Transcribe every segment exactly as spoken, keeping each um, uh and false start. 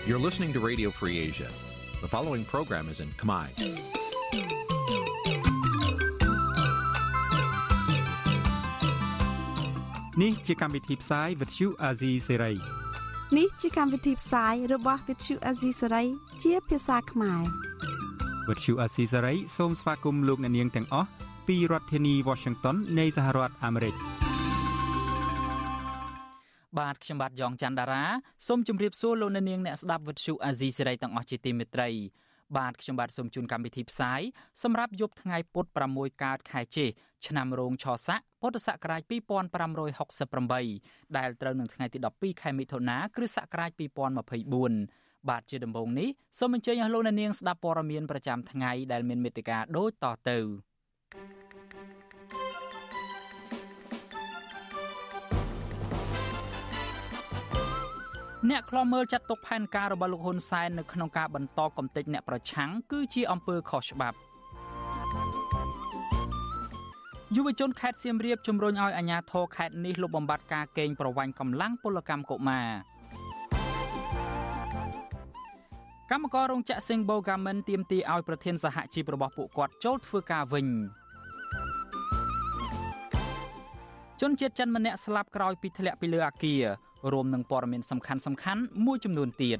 You're listening to Radio Free Asia. The following program is in Khmer. នេះជាកម្មវិធីផ្សាយ Vuthu Azizi Serai នេះជាកម្មវិធីផ្សាយរបស់ Vuthu Azizi Serai ជាភាសាខ្មែរ Vuthu Azizi Serai សូមស្វាគមន៍លោកអ្នកនាងទាំងអស់ពីរដ្ឋធានី Washington នៃសហរដ្ឋអាមេរិកបាទខ្ញុំបាទយ៉ងច័ន្ទតារាសូមជម្រាបសួរលោកអ្នកនាងអ្នកស្ដាប់ Vuthu Azizi Serai ទាំងអស់ជាទីមេត្រីបាទខ្ញុំបាទសូមជូនកម្មវិធីផ្សាយសម្រាប់យប់ថ្ងៃពុធប្រាំមួយកើតខែជេសឆ្នាំរោងឆស័កពុទ្ធសករាជពីរពាន់ប្រាំរយហកសិបប្រាំបីដែលត្រូវនឹងថ្ងៃទីដប់ពីរខែមិថុនាគ្រិស្តសករាជពីរពាន់ម្ភៃបួនបាទជាដំបូងនេះសូមអញ្ជើញអស់លោកអ្នកនាងស្ដាប់ព័ត៌មានប្រចាំថ្ងៃដែលមានមេត្តាដូចតទៅអ្នកខ្លំមើលចាត់ទុកផែនការរបស់លោកហ៊ុនសែននៅក្នុងការបន្តកំទេចអ្នកប្រឆាំងគឺជាអំពើខុសច្បាប់យុវជនខេត្តសៀមរាបជំរុញឲ្យអាជ្ញាធរខេត្តនេះលុបបំបាត់ការកេងប្រវ័ញ្ចកម្លាំងពលកម្មកុមារកម្មកររោងចក្រ Singbo Garment ទាមទារឲ្យប្រធានសហជីពរបស់ពួកគាត់ចូលធ្វើការវិញជនជាតិចិនម្នាក់ស្លាប់ក្រោយពីធ្លាក់ពីលើអគាររួមនឹងព័ត៌មានសំខាន់សំខាន់មួយចំនួនទៀត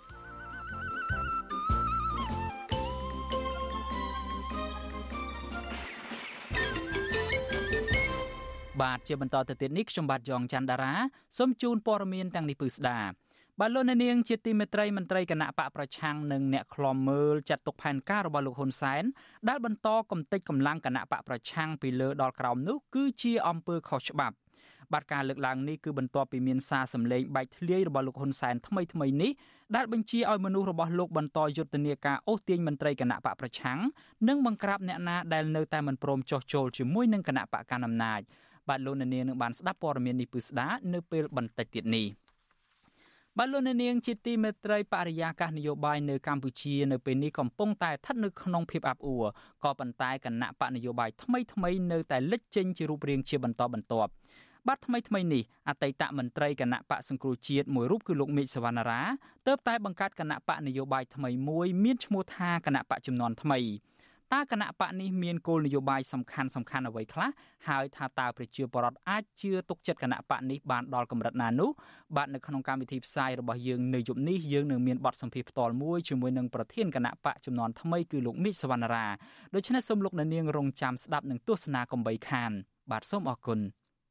បាទជាបន្តទៅទៀតនេះខ្ញុំបាទយ៉ងច័ន្ទតារាសូមជូនព័ត៌មានទាំងនេះពឺស្ដាបាទលោកអ្នកនាងជាទីមេត្រីមន្ត្រីគណៈបកប្រឆាំងនិងអ្នកឃ្លាំមើលចាត់ទុកផែនការរបស់លោកហ៊ុនសែនដែលបន្តកំទេចកម្លាំងគណៈបកប្រឆាំងពីលើដល់ក្រោមនោះគឺជាអំពើខុសច្បាប់បាទការលើកឡើងនេះគឺបន្ទាប់ពីមានសារសម្លេងបែកធ្លាយរបស់លោកហ៊ុនសែនថ្មីថ្មីនេះដែលបញ្ជាឲ្យមនុស្សរបស់លោកបន្តយុទ្ធនាការអូសទាញមន្ត្រីគណៈបកប្រឆាំងនិងបង្ក្រាបអ្នកណាដែលនៅតែមិនព្រមចុះចូលជាមួយនឹងគណៈបកកណ្ដាលអំណាចបាទលោកអ្នកនាងនឹងបានស្ដាប់ព័ត៌មាននេះពឺស្ដានៅពេលបន្តិចទៀតនេះបាទលោកអ្នកនាងជាទីមេត្រីបរិយាកាសនយោបាយនៅកម្ពុជានៅពេលនេះកំពុងតែស្ថិតនៅក្នុងភាពអាប់អួរក៏ប៉ុន្តែគណៈបកនយោបាយថ្មីថ្មីនៅតែលេចចេញជារូបរាងជាបន្តបន្ទាប់បាទថ្មីថ្មីនេះអតីតមន្ត្រីគណៈបកសង្គ្រោះជាតិមួយរូបគឺលោកមេឃសវណ្ណារាទើបតែបង្កើតគណៈបកនយោបាយថ្មីមួយមានឈ្មោះថាគណៈបកជំនាន់ថ្មីតើគណៈបកនេះមានគោលនយោបាយសំខាន់សំខាន់អ្វីខ្លះហើយថាតើប្រជាពលរដ្ឋអាចជឿទុកចិត្តគណៈបកនេះបានដល់កម្រិតណានោះបាទនៅក្នុងកម្មវិធីផ្សាយរបស់យើងនៅយប់នេះយើងនឹងមានបទសម្ភាសន៍ផ្ទាល់មួយជាមួយនឹងប្រធានគណៈបកជំនាន់ថ្មីគឺលោកមេឃសវណ្ណារាដូច្នេះសូមលោកអ្នកនាងរងចាំស្ដាប់និងទស្សនាកុំបីខានបាទសូមអរគុណ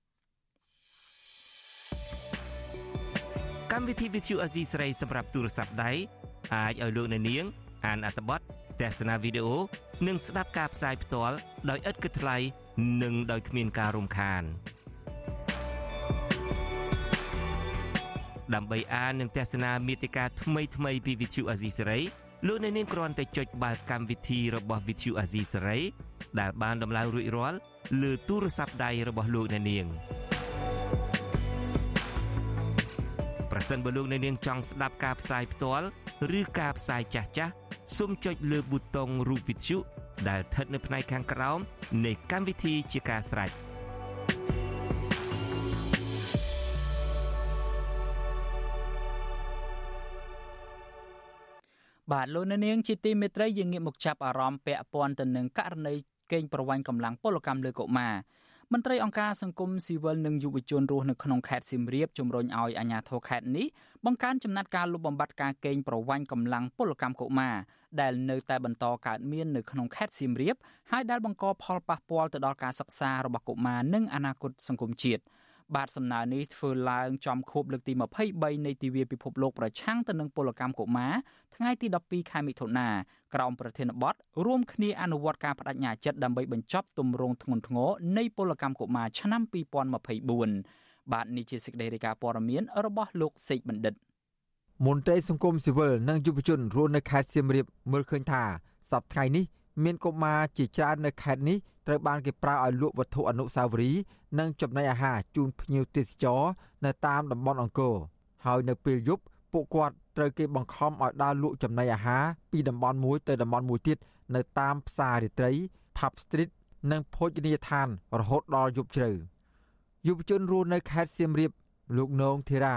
កម្មវិធី Vuthu Azizi Serai សម្រាប់ទូរស័ព្ទដៃអាចឲ្យលោកអ្នកនាងអានអត្ថបទទស្សនាវីដេអូនិងស្ដាប់ការផ្សាយផ្ទាល់ដោយឥតគិតថ្លៃនិងដោយគ្មានការរំខានដើម្បីអាននិងទស្សនាមាតិកាថ្មីថ្មីពី Vuthu Azizi Serai លោកអ្នកនាងគ្រាន់តែចុចបាល់កម្មវិធីរបស់ Vuthu Azizi Serai ដែលបានដំឡើងរួចរាល់លើទូរស័ព្ទដៃរបស់លោកអ្នកនាងប្រសិនបើលោកអ្នកនាងចង់ស្ដាប់ការផ្សាយផ្ទាល់ឬការផ្សាយចាស់ចាស់សូមចុចលើប៊ូតុងរូបវិទ្យុដែលស្ថិតនៅផ្នែកខាងក្រោមនៃកម្មវិធីជាការស្រេចបាទលោកអ្នកនាងជាទីមេត្រីយើងងាកមកចាប់អារម្មណ៍ពាក់ព័ន្ធទៅនឹងករណីកេងប្រវ័ញ្ចកម្លាំងពលកម្មលើកុមារមន្ត្រីអង្គការសង្គមស៊ីវិលនិងយុវជនរស់នៅក្នុងខេត្តសៀមរាបជំរុញឲ្យអាជ្ញាធរខេត្តនេះបង្កើនចំណាត់ការលុបបំបាត់ការកេងប្រវ័ញ្ចកម្លាំងពលកម្មកុមារដែលនៅតែបន្តកើតមាននៅក្នុងខេត្តសៀមរាបហើយដែលបង្កផលប៉ះពាល់ទៅដល់ការសិក្សារបស់កុមារនិងអនាគតសង្គមជាតិបាទសំណើនេះធ្វើឡើងចំខួបលើកទីម្ភៃបីនៃទិវាពិភពលោកប្រឆាំងទៅនឹងពលកម្មកុមារថ្ងៃទីដប់ពីរខែមិថុនាក្រោមប្រធានបទរួមគ្នាអនុវត្តការបដិញ្ញាចិត្តដើម្បីបញ្ចប់ទម្រង់ធ្ងន់ធ្ងរនៃពលកម្មកុមារឆ្នាំពីរពាន់ម្ភៃបួនបាទនេះជាសេចក្តីរាយការណ៍ព័ត៌មានរបស់លោកសេកបណ្ឌិតមន្ត្រីសង្គមស៊ីវិលនិងយុវជនរស់នៅខេត្តសៀមរាបមើលឃើញថាសប្តាហ៍ថ្ងៃនេះមានកុមារជាច្រើននៅខេត្តនេះត្រូវបានគេប្រើឲ្យលក់វត្ថុអនុស្សាវរីយ៍និងចំណីអាហារជូនភ្ញៀវទេសចរនៅតាមតំបន់អង្គរហើយនៅពេលយប់ពួកគាត់ត្រូវគេបង្ខំឲ្យដើរលក់ចំណីអាហារពីតំបន់មួយទៅតំបន់មួយទៀតនៅតាមផ្សាររាត្រី Pub Street និងភោជនីយដ្ឋានរហូតដល់យប់ជ្រៅយុវជនរស់នៅខេត្តសៀមរាបលោកនងធីរ៉ា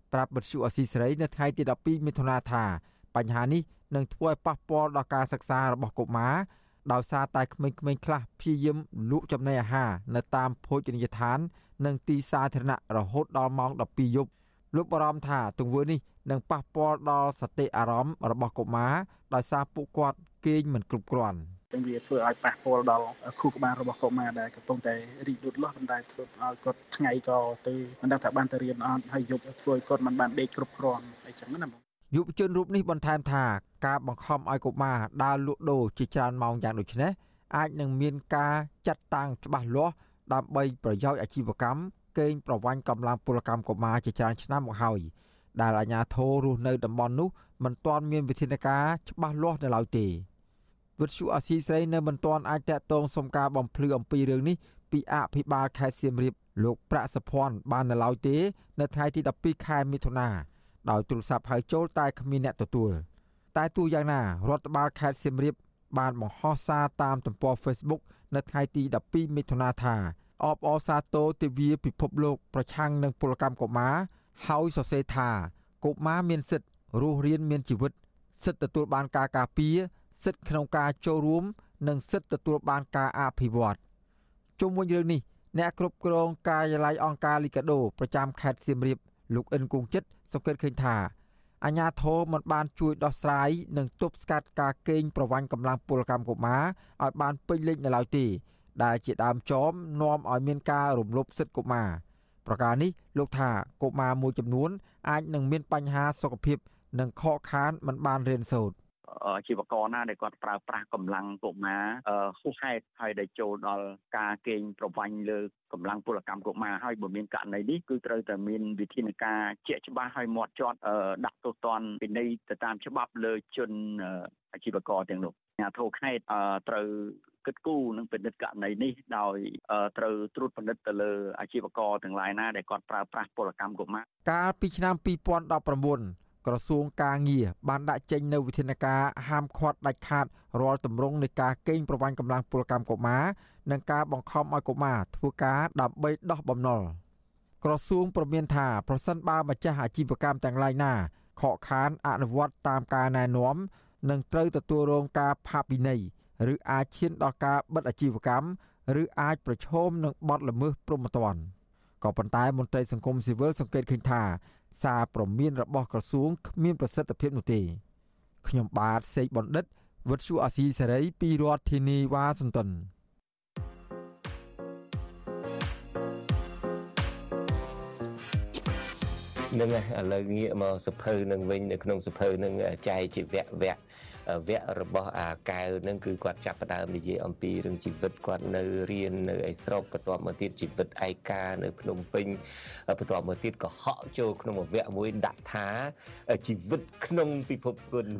ប្រាប់វិទ្យុអស៊ីសេរីនៅថ្ងៃទីដប់ពីរមិថុនាថាបញ្ហានេះនឹងធ្វើឲ្យប៉ះពាល់ដល់ការសិក្សារបស់កុមារដោយសារតែក្មេងៗខ្លះព្យាយាមលក់ចំណីអាហារនៅតាមភោជនីយដ្ឋាននិងទីសាធារណៈរហូតដល់ម៉ោងដប់ពីរយប់លោកបារម្ភថាទង្វើនេះនឹងប៉ះពាល់ដល់សតិអារម្មណ៍របស់កុមារដោយសារពួកគាត់គេងមិនគ្រប់គ្រាន់ទាំងវាធ្វើឲ្យប៉ះពាល់ដល់ខួរក្បាលរបស់កុមារដែលកំពុងតែរីកលូតលាស់ប៉ុន្តែធ្វើឲ្យគាត់ថ្ងៃក៏ទៅមិនដឹងថាបានទៅរៀនអត់ហើយយប់ធ្វើឲ្យគាត់មិនបានដេកគ្រប់គ្រាន់អីចឹងណាបងយុវជនរូបនេះបន្ថែមថាការបង្ខំឲ្យកុមារដើរលក់ដូរជាច្រើនម៉ោងយ៉ាងដូចនេះអាចនឹងមានការចាត់តាំងច្បាស់លាស់ដើម្បីប្រយោជន៍អាជីវកម្មកេងប្រវ័ញ្ចកម្លាំងពលកម្មកុមារជាច្រើនឆ្នាំមកហើយដែលអាជ្ញាធររស់នៅតំបន់នោះមិនទាន់មានវិធានការច្បាស់លាស់នៅឡើយទេវិទ្យុអាស៊ីសេរីនៅមិនទាន់អាចតាក់ទងសុំការបំភ្លឺអំពីរឿងនេះពីអភិបាលខេត្តសៀមរាបលោកប្រាក់សុភ័ណ្ឌបាននៅឡើយទេនៅថ្ងៃទីដប់ពីរខែមិថុនាដោយទូរស័ព្ទហៅចូលតែគ្មានអ្នកទទួលតែទោះយ៉ាងណារដ្ឋបាលខេត្តសៀមរាបបានបង្ហោះសារតាមទំព័រ Facebook នៅថ្ងៃទីដប់ពីរមិថុនាថាអបអរសាទរទិវាពិភពលោកប្រឆាំងនឹងពលកម្មកុមារហើយសរសេរថាកុមារមានសិទ្ធិរស់រានមានជីវិតសិទ្ធិទទួលបានការការពារសិទ្ធិក្នុងការចូលរួមនិងសិទ្ធិទទួលបានការអភិវឌ្ឍជុំវិញរឿងនេះអ្នកគ្រប់គ្រងការិយាល័យអង្គការលីកាដូប្រចាំខេត្តសៀមរាបលោកអិនគង្ជិតសង្កេតឃើញថាអាជ្ញាធរមិនបានជួយដោះស្រាយនិងទប់ស្កាត់ការកេងប្រវ័ញ្ចកម្លាំងពលកម្មកុមារឲ្យបានពេញលេញនៅឡើយទេដែលជាដើមចមនាំឲ្យមានការរំលោភសិទ្ធិកុមារប្រការនេះលោកថាកុមារមួយចំនួនអាចនឹងមានបញ្ហាសុខភាពនិងខកខានមិនបានរៀនសូត្រអាជីវករណាដែលគាត់ប្រើប្រាស់កម្លាំងកុមារហួសហេតុហើយដែលចូលដល់ការកេងប្រវ័ញ្ចលើកម្លាំងពលកម្មកុមារហើយបើមានករណីនេះគឺត្រូវតែមានវិធានការជាក់ច្បាស់ហើយមាត់ចត់ដាក់ទោសទណ្ឌពិន័យទៅតាមច្បាប់លើជនអាជីវករទាំងនោះអាជ្ញាធរខេត្តត្រូវគិតគូរនិងពិនិត្យករណីនេះដោយត្រូវត្រួតពិនិត្យទៅលើអាជីវករទាំងឡាយណាដែលគាត់ប្រើប្រាស់ពលកម្មកុមារកាលពីឆ្នាំពីរពាន់ដប់ប្រាំបួនក្រសួងការងារបានដាក់ចេញនូវវិធានការហាមឃាត់ដាច់ខាតរាល់ទម្រង់នៃការកេងប្រវ័ញ្ចកម្លាំងពលកម្មកុមារនិងការបង្ខំឲ្យកុមារធ្វើការដើម្បីដោះបំណុលក្រសួងព្រមានថាប្រសិនបើម្ចាស់អាជីវកម្មទាំងឡាយណាខកខានអនុវត្តតាមការណែនាំនឹងត្រូវទទួលរងការផាកពិន័យឬអាចឈានដល់ការបិទអាជីវកម្មឬអាចប្រឈមនឹងបទល្មើសព្រហ្មទណ្ឌក៏ប៉ុន្តែមន្ត្រីសង្គមស៊ីវិលសង្កេតឃើញថាសារព្រមានរបស់ក្រសួងគ្មានប្រសិទ្ធភាពនោះទេខ្ញុំបាទសេកបណ្ឌិតវិទ្យុអាស៊ីសេរីពីរដ្ឋធានីវ៉ាស៊ីនតោននឹងឥឡូវងាកមកសភៅនឹងវិញនៅក្នុងសភៅនឹងចែកជាវគ្គវគ្គវគ្គរបស់អាកែវនឹងគឺគាត់ចាប់ផ្ដើមនិយាយអំពីរឿងជីវិតគាត់នៅរៀននៅឯស្រុកបន្ទាប់មកទៀតជីវិតឯកានៅភ្នំពេញបន្ទាប់មកទៀតក៏ហក់ចូលក្នុងវគ្គមួយដាក់ថាជីវិតក្នុងពិភពគុណ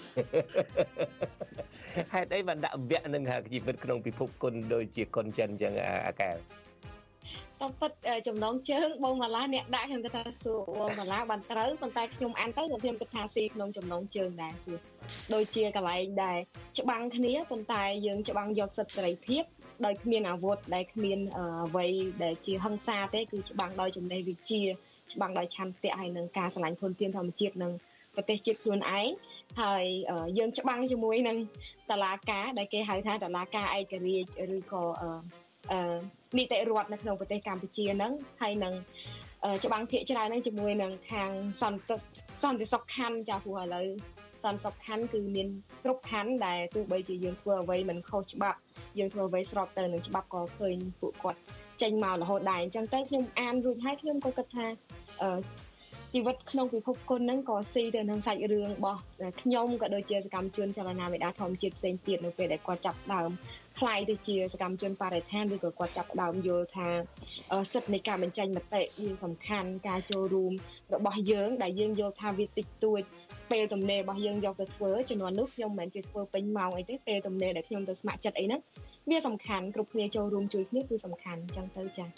ហេតុអីបានដាក់វគ្គនឹងថាជីវិតក្នុងពិភពគុណដូចជាគុណចិនអញ្ចឹងអាកែវតាមពិតចំណងជើងបងម៉ាឡាអ្នកដាក់ខ្ញុំគិតថាសួរបងម៉ាឡាបានត្រូវប៉ុន្តែខ្ញុំអានទៅខ្ញុំគិតថាស៊ីក្នុងចំណងជើងដែរគឺដូចជាកន្លែងដែរច្បាំងគ្នាប៉ុន្តែយើងច្បាំងយកសិទ្ធិសេរីភាពដោយគ្មានអាវុធដែលគ្មានអ្វីដែលជាហិង្សាទេគឺច្បាំងដោយចំណេះវិជ្ជាច្បាំងដោយឆន្ទៈហើយនឹងការស្រឡាញ់ធនធានធម្មជាតិនិងប្រទេសជាតិខ្លួនឯងហើយយើងច្បាំងជាមួយនឹងតុលាការដែលគេហៅថាតុលាការឯករាជ្យឬក៏អឺនីតិរដ្ឋនៅក្នុងប្រទេសកម្ពុជាហ្នឹងហើយនឹងច្បាំងភាគច្រើនហ្នឹងជាមួយនឹងខាងសន្តិសន្តិសុខខណ្ឌចាព្រោះឥឡូវសន្តិសុខខណ្ឌគឺមានគ្រប់ខណ្ឌដែលទោះបីជាយើងធ្វើអ្វីមិនខុសច្បាប់យើងធ្វើអ្វីស្របទៅនឹងច្បាប់ក៏ឃើញពួកគាត់ចេញមករហូតដែរអញ្ចឹងទៅខ្ញុំអានរួចហើយខ្ញុំក៏គិតថាអឺជីវិតក្នុងពិភពគុណហ្នឹងក៏ស៊ីទៅនឹងសាច់រឿងរបស់ខ្ញុំក៏ដូចជាសកម្មជនចលនាមេដាធម្មជាតិផ្សេងទៀតនៅពេលដែលគាត់ចាប់ដើមខ្លាយទៅជាសកម្មជនបរិស្ថានឬក៏គាត់ចាប់ដើមយល់ថាសិទ្ធិនៃការបញ្ចេញមតិវាសំខាន់ការចូលរួមរបស់យើងដែលយើងយល់ថាវាតិចតួចពេលទំនេររបស់យើងយកទៅធ្វើជំនាន់នោះខ្ញុំមិនមែនជាធ្វើពេញម៉ោងអីទេពេលទំនេរដែលខ្ញុំទៅស្ម័គ្រចិត្តអីហ្នឹងវាសំខាន់គ្រប់គ្នាចូលរួមជួយគ្នាគឺសំខាន់អញ្ចឹងទៅចា៎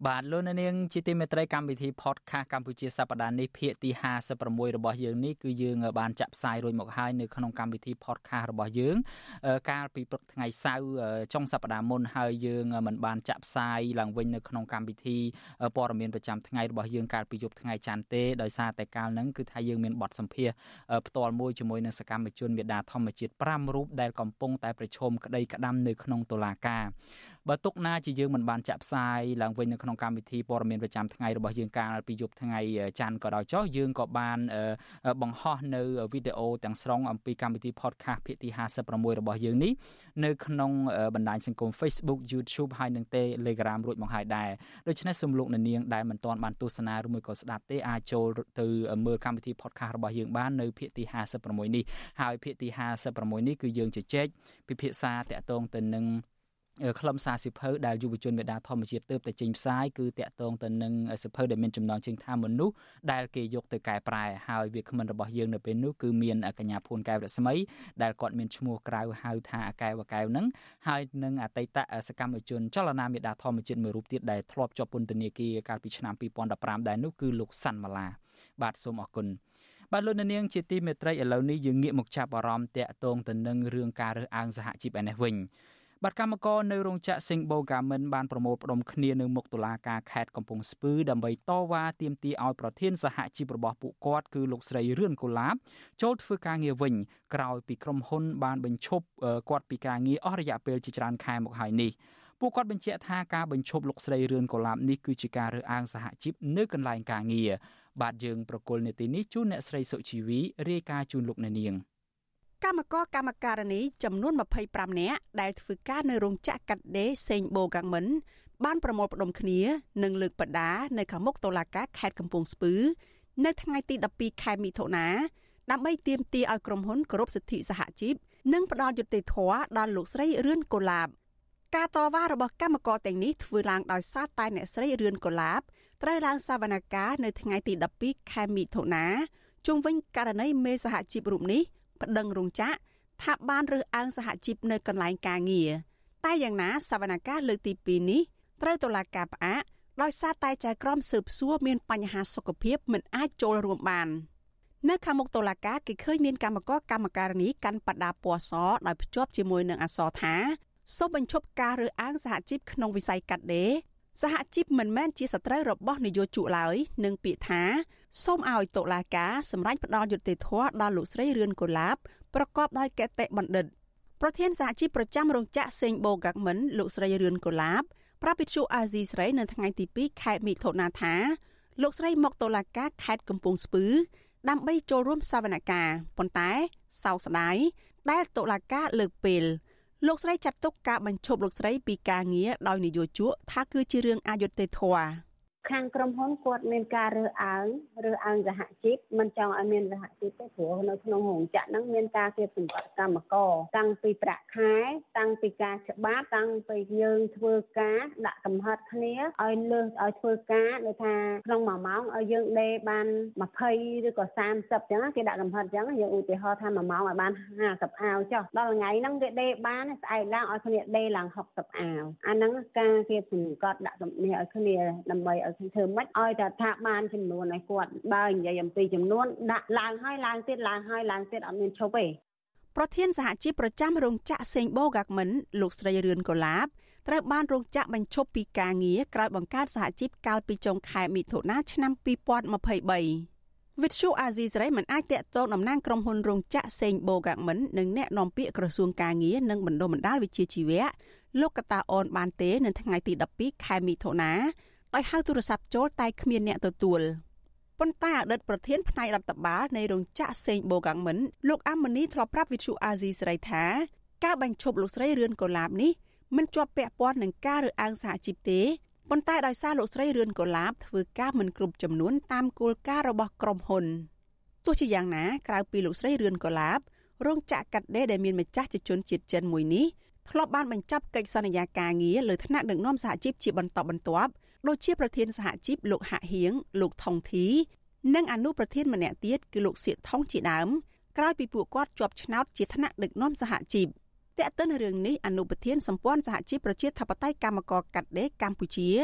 បាទលោកនាងជាទីមេត្រីកម្មវិធី podcast កម្ពុជាសប្តាហ៍នេះភាគទីห้าสิบหกរបស់យើងនេះគឺយើងបានចាក់ផ្សាយរួចមកហើយនៅក្នុងកម្មវិធី podcast របស់យើងកាលពីព្រឹកថ្ងៃសៅរ៍ចុងសប្តាហ៍មុនហើយយើងមិនបានចាក់ផ្សាយឡើងវិញនៅក្នុងកម្មវិធីព័ត៌មានប្រចាំថ្ងៃរបស់យើងកាលពីយប់ថ្ងៃច័ន្ទទេដោយសារតែកាលហ្នឹងគឺថាយើងមានបទសម្ភាសន៍ផ្ទាល់មួយជាមួយនឹងសកម្មជនមេដាធម្មជាតិប្រាំរូបដែលកំពុងតែប្រឈមក្តីក្តាំនៅក្នុងតុលាការបើទុកណាជាយើងមិនបានចាក់ផ្សាយឡើងវិញនៅក្នុងកម្មវិធីព័ត៌មានប្រចាំថ្ងៃរបស់យើងកាលពីយប់ថ្ងៃច័ន្ទក៏ដោយចុះយើងក៏បានបង្ហោះនៅវីដេអូទាំងស្រុងអំពីកម្មវិធី podcast ភាគទីห้าสิบหกរបស់យើងនេះនៅក្នុងបណ្ដាញសង្គម Facebook YouTube ហើយនិង Telegram រួចមកហើយដែរដូច្នេះសូមលោកអ្នកនាងដែលមិនទាន់បានទស្សនាឬមួយក៏ស្ដាប់ទេអាចចូលទៅមើលកម្មវិធី podcast របស់យើងបាននៅភាគទីห้าสิบหกនេះហើយភាគទីห้าสิบหกនេះគឺយើងជជែកពិភាក្សាតាក់ទងទៅនឹងខ្លឹមសារសិភៅដែលយុវជនមេដាធម្មជាតិទើបតែចេញផ្សាយគឺតាក់ទងទៅនឹងសិភៅដែលមានចំណងជើងថាមនុស្សដែលគេយកទៅកែប្រែហើយវាគ្មិនរបស់យើងនៅពេលនោះគឺមានកញ្ញាភួនកែវរស្មីដែលគាត់មានឈ្មោះក្រៅហៅថាអាកែវអាកែវហ្នឹងហើយនឹងអតីតសកម្មជនចលនាមេដាធម្មជាតិមួយរូបទៀតដែលធ្លាប់ជាប់ពន្ធនាគារកាលពីឆ្នាំពីរពាន់ដប់ប្រាំដែរនោះគឺលោកសាន់ម៉ាឡាបាទសូមអរគុណបាទលោកនាងជាទីមេត្រីឥឡូវនេះយើងងាកមកចាប់អារម្មណ៍តាក់ទងទៅនឹងរឿងការរើសអើងសហជីពឯនេះវិញបាទកម្មករនៅរោងចក្រ Singbo Garment បានប្រមូលផ្ដុំគ្នានៅមុខតុលាការខេត្តកំពង់ស្ពឺដើម្បីតវ៉ាទាមទារឲ្យប្រធានសហជីពរបស់ពួកគាត់គឺលោកស្រីរឿនកូឡាបចូលធ្វើការងារវិញក្រោយពីក្រុមហ៊ុនបានបញ្ឈប់គាត់ពីការងារអស់រយៈពេលជាច្រើនខែមកហើយនេះពួកគាត់បញ្ជាក់ថាការបញ្ឈប់លោកស្រីរឿនកូឡាបនេះគឺជាការរើសអើងសហជីពនៅកន្លែងការងារបាទយើងប្រកុលនេតិនេះជូនអ្នកស្រីសុជីវីរាយការណ៍ជូនលោកអ្នកនាងកម្មករកម្មការិនីចំនួនยี่สิบห้าនាក់ដែលធ្វើការនៅរោងចក្រកាត់ដេរ Singbo Garment បានប្រមូលផ្ដុំគ្នានិងលើកបដានៅខាងមុខតុលាការខេត្តកំពង់ស្ពឺនៅថ្ងៃទីដប់ពីរខែមិថុនាដើម្បីទាមទារឲ្យក្រុមហ៊ុនគោរពសិទ្ធិសហជីពនិងផ្ដល់យុត្តិធម៌ដល់លោកស្រីរឿនកូឡាបការតវ៉ារបស់កម្មករទាំងនេះធ្វើឡើងដោយសារតែអ្នកស្រីរឿនកូឡាបត្រូវឡើងសវនកម្មនៅថ្ងៃទីដប់ពីរខែមិថុនាជុំវិញករណីមេសហជីពរូបនេះប្តឹងរោងចក្រថាបានរើសអើងសហជីពនៅកន្លែងការងារតែយ៉ាងណាសវនកម្មលើកទីពីរនេះត្រូវតុលាការផ្អាកដោយសារតែចៅក្រមស៊ើបសួរមានបញ្ហាសុខភាពមិនអាចចូលរួមបាននៅខាងមុខតុលាការគេឃើញមានកម្មករកម្មការិនីកាន់បដាពណ៌សដោយភ្ជាប់ជាមួយនឹងអក្សរថាសូមបញ្ឈប់ការរើសអើងសហជីពក្នុងវិស័យកាត់ដេរសហជីពមិនមែនជាសត្រូវរបស់នយោជកឡើយនិងពាក្យថាសូមឲ្យតុលាការសម្រេចផ្តល់យុត្តិធម៌ដល់លោកស្រីរឿនកូឡាបប្រកបដោយគតិបណ្ឌិតប្រធានសហជីពប្រចាំរោងចក្រ Singbo Garment លោកស្រីរឿនកូឡាបប្រាប់វិទ្យុអាស៊ីសេរីនៅថ្ងៃទីពីរខែមិថុនាថាលោកស្រីមកតុលាការខេត្តកំពង់ស្ពឺដើម្បីចូលរួមសវនកម្មប៉ុន្តែសោកស្ដាយដែលតុលាការលើកពេលលោកស្រីចាត់ទុកការបញ្ឈប់លោកស្រីពីការងារដោយនយោជកថាគឺជារឿងអយុត្តិធម៌ខាងក្រុមហ៊ុនគាត់មានការរើសអើងរើសអើងសហជីពមិនចង់ឲ្យមានសហជីពទេព្រោះនៅក្នុងរោងចក្រហ្នឹងមានការគៀបសម្បត្តិកម្មករតាំងពីប្រាក់ខែតាំងពីការច្បាប់តាំងពីយើងធ្វើការដាក់កំហិតគ្នាឲ្យលើសឲ្យធ្វើការដូចថាក្នុងមួយម៉ោងឲ្យយើងដេរបានยี่สิบឬក៏สามสิบអញ្ចឹងគេដាក់កំហិតអញ្ចឹងយើងឧទាហរណ៍ថាមួយម៉ោងឲ្យបានห้าสิบអាវចុះដល់ថ្ងៃហ្នឹងវាដេរបានស្អែកឡើងឲ្យគ្នាដេរឡើងหกสิบអាវអាហ្នឹងការគៀបសម្បត្តិដាក់កំនេះឲ្យគ្នាដើម្បីឲ្យធ្វើមិនឲ្យតែថាបានចំនួនឲ្យគាត់បើនិយាយអំពីចំនួនដាក់ឡើងហើយឡើងទៀតឡើងហើយឡើងទៀតអត់មានឈប់ទេប្រធានសហជីពប្រចាំរោងចក្រ Singbo Garment លោកស្រីរឿនកូឡាបត្រូវបានរោងចក្របញ្ឈប់ពីការងារក្រោយបង្កើតសហជីពកាលពីចុងខែមិថុនាឆ្នាំยี่สิบยี่สิบสามវិទ្យុអាស៊ីសេរីមិនអាចតាក់ទងតំណាងក្រុមហ៊ុនរោងចក្រ Singbo Garment និងអ្នកនាំពាក្យក្រសួងការងារនិងបណ្ដុំបណ្ដាលវិជ្ជាជីវៈលោកកតាអូនបានទេនៅថ្ងៃទីដប់ពីរខែមិថុនាដោយហៅទូរស័ព្ទចូលតែគ្មានអ្នកទទួលប៉ុន្តែអតីតប្រធានផ្នែករដ្ឋបាលនៃរោងចក្រ Singbo Garment លោកអាមនីធ្លាប់ប្រាប់វិទ្យុអាស៊ីសេរីថាការបញ្ឈប់លោកស្រីរឿនកូឡាបនេះមិនជាប់ពាក់ព័ន្ធនឹងការរើសអើងសហជីពទេប៉ុន្តែដោយសារលោកស្រីរឿនកូឡាបធ្វើការមិនគ្រប់ចំនួនតាមគោលការណ៍របស់ក្រុមហ៊ុនទោះជាយ៉ាងណាក្រៅពីលោកស្រីរឿនកូឡាបរោងចក្រកាត់ដេរដែលមានម្ចាស់ជាជនជាតិចិនមួយនេះធ្លាប់បានបញ្ចប់កិច្ចសន្យាការងារលើថ្នាក់ដឹកនាំសហជីពជាបន្តបន្ទាប់ដូចជាប្រធានសហជីពលោកហាក់ហៀងលោកថងធីនិងអនុប្រធានម្នាក់ទៀតគឺលោកសៀកថងជាដើមក្រោយពីពួកគាត់ជាប់ឆ្នោតជាថ្នាក់ដឹកនាំសហជីពតែកទៅនឹងរឿងនេះអនុប្រធានសម្ព័ន្ធសហជីពប្រជាធិបតេយ្យកម្មករកាត់ដេរកម្ពុជា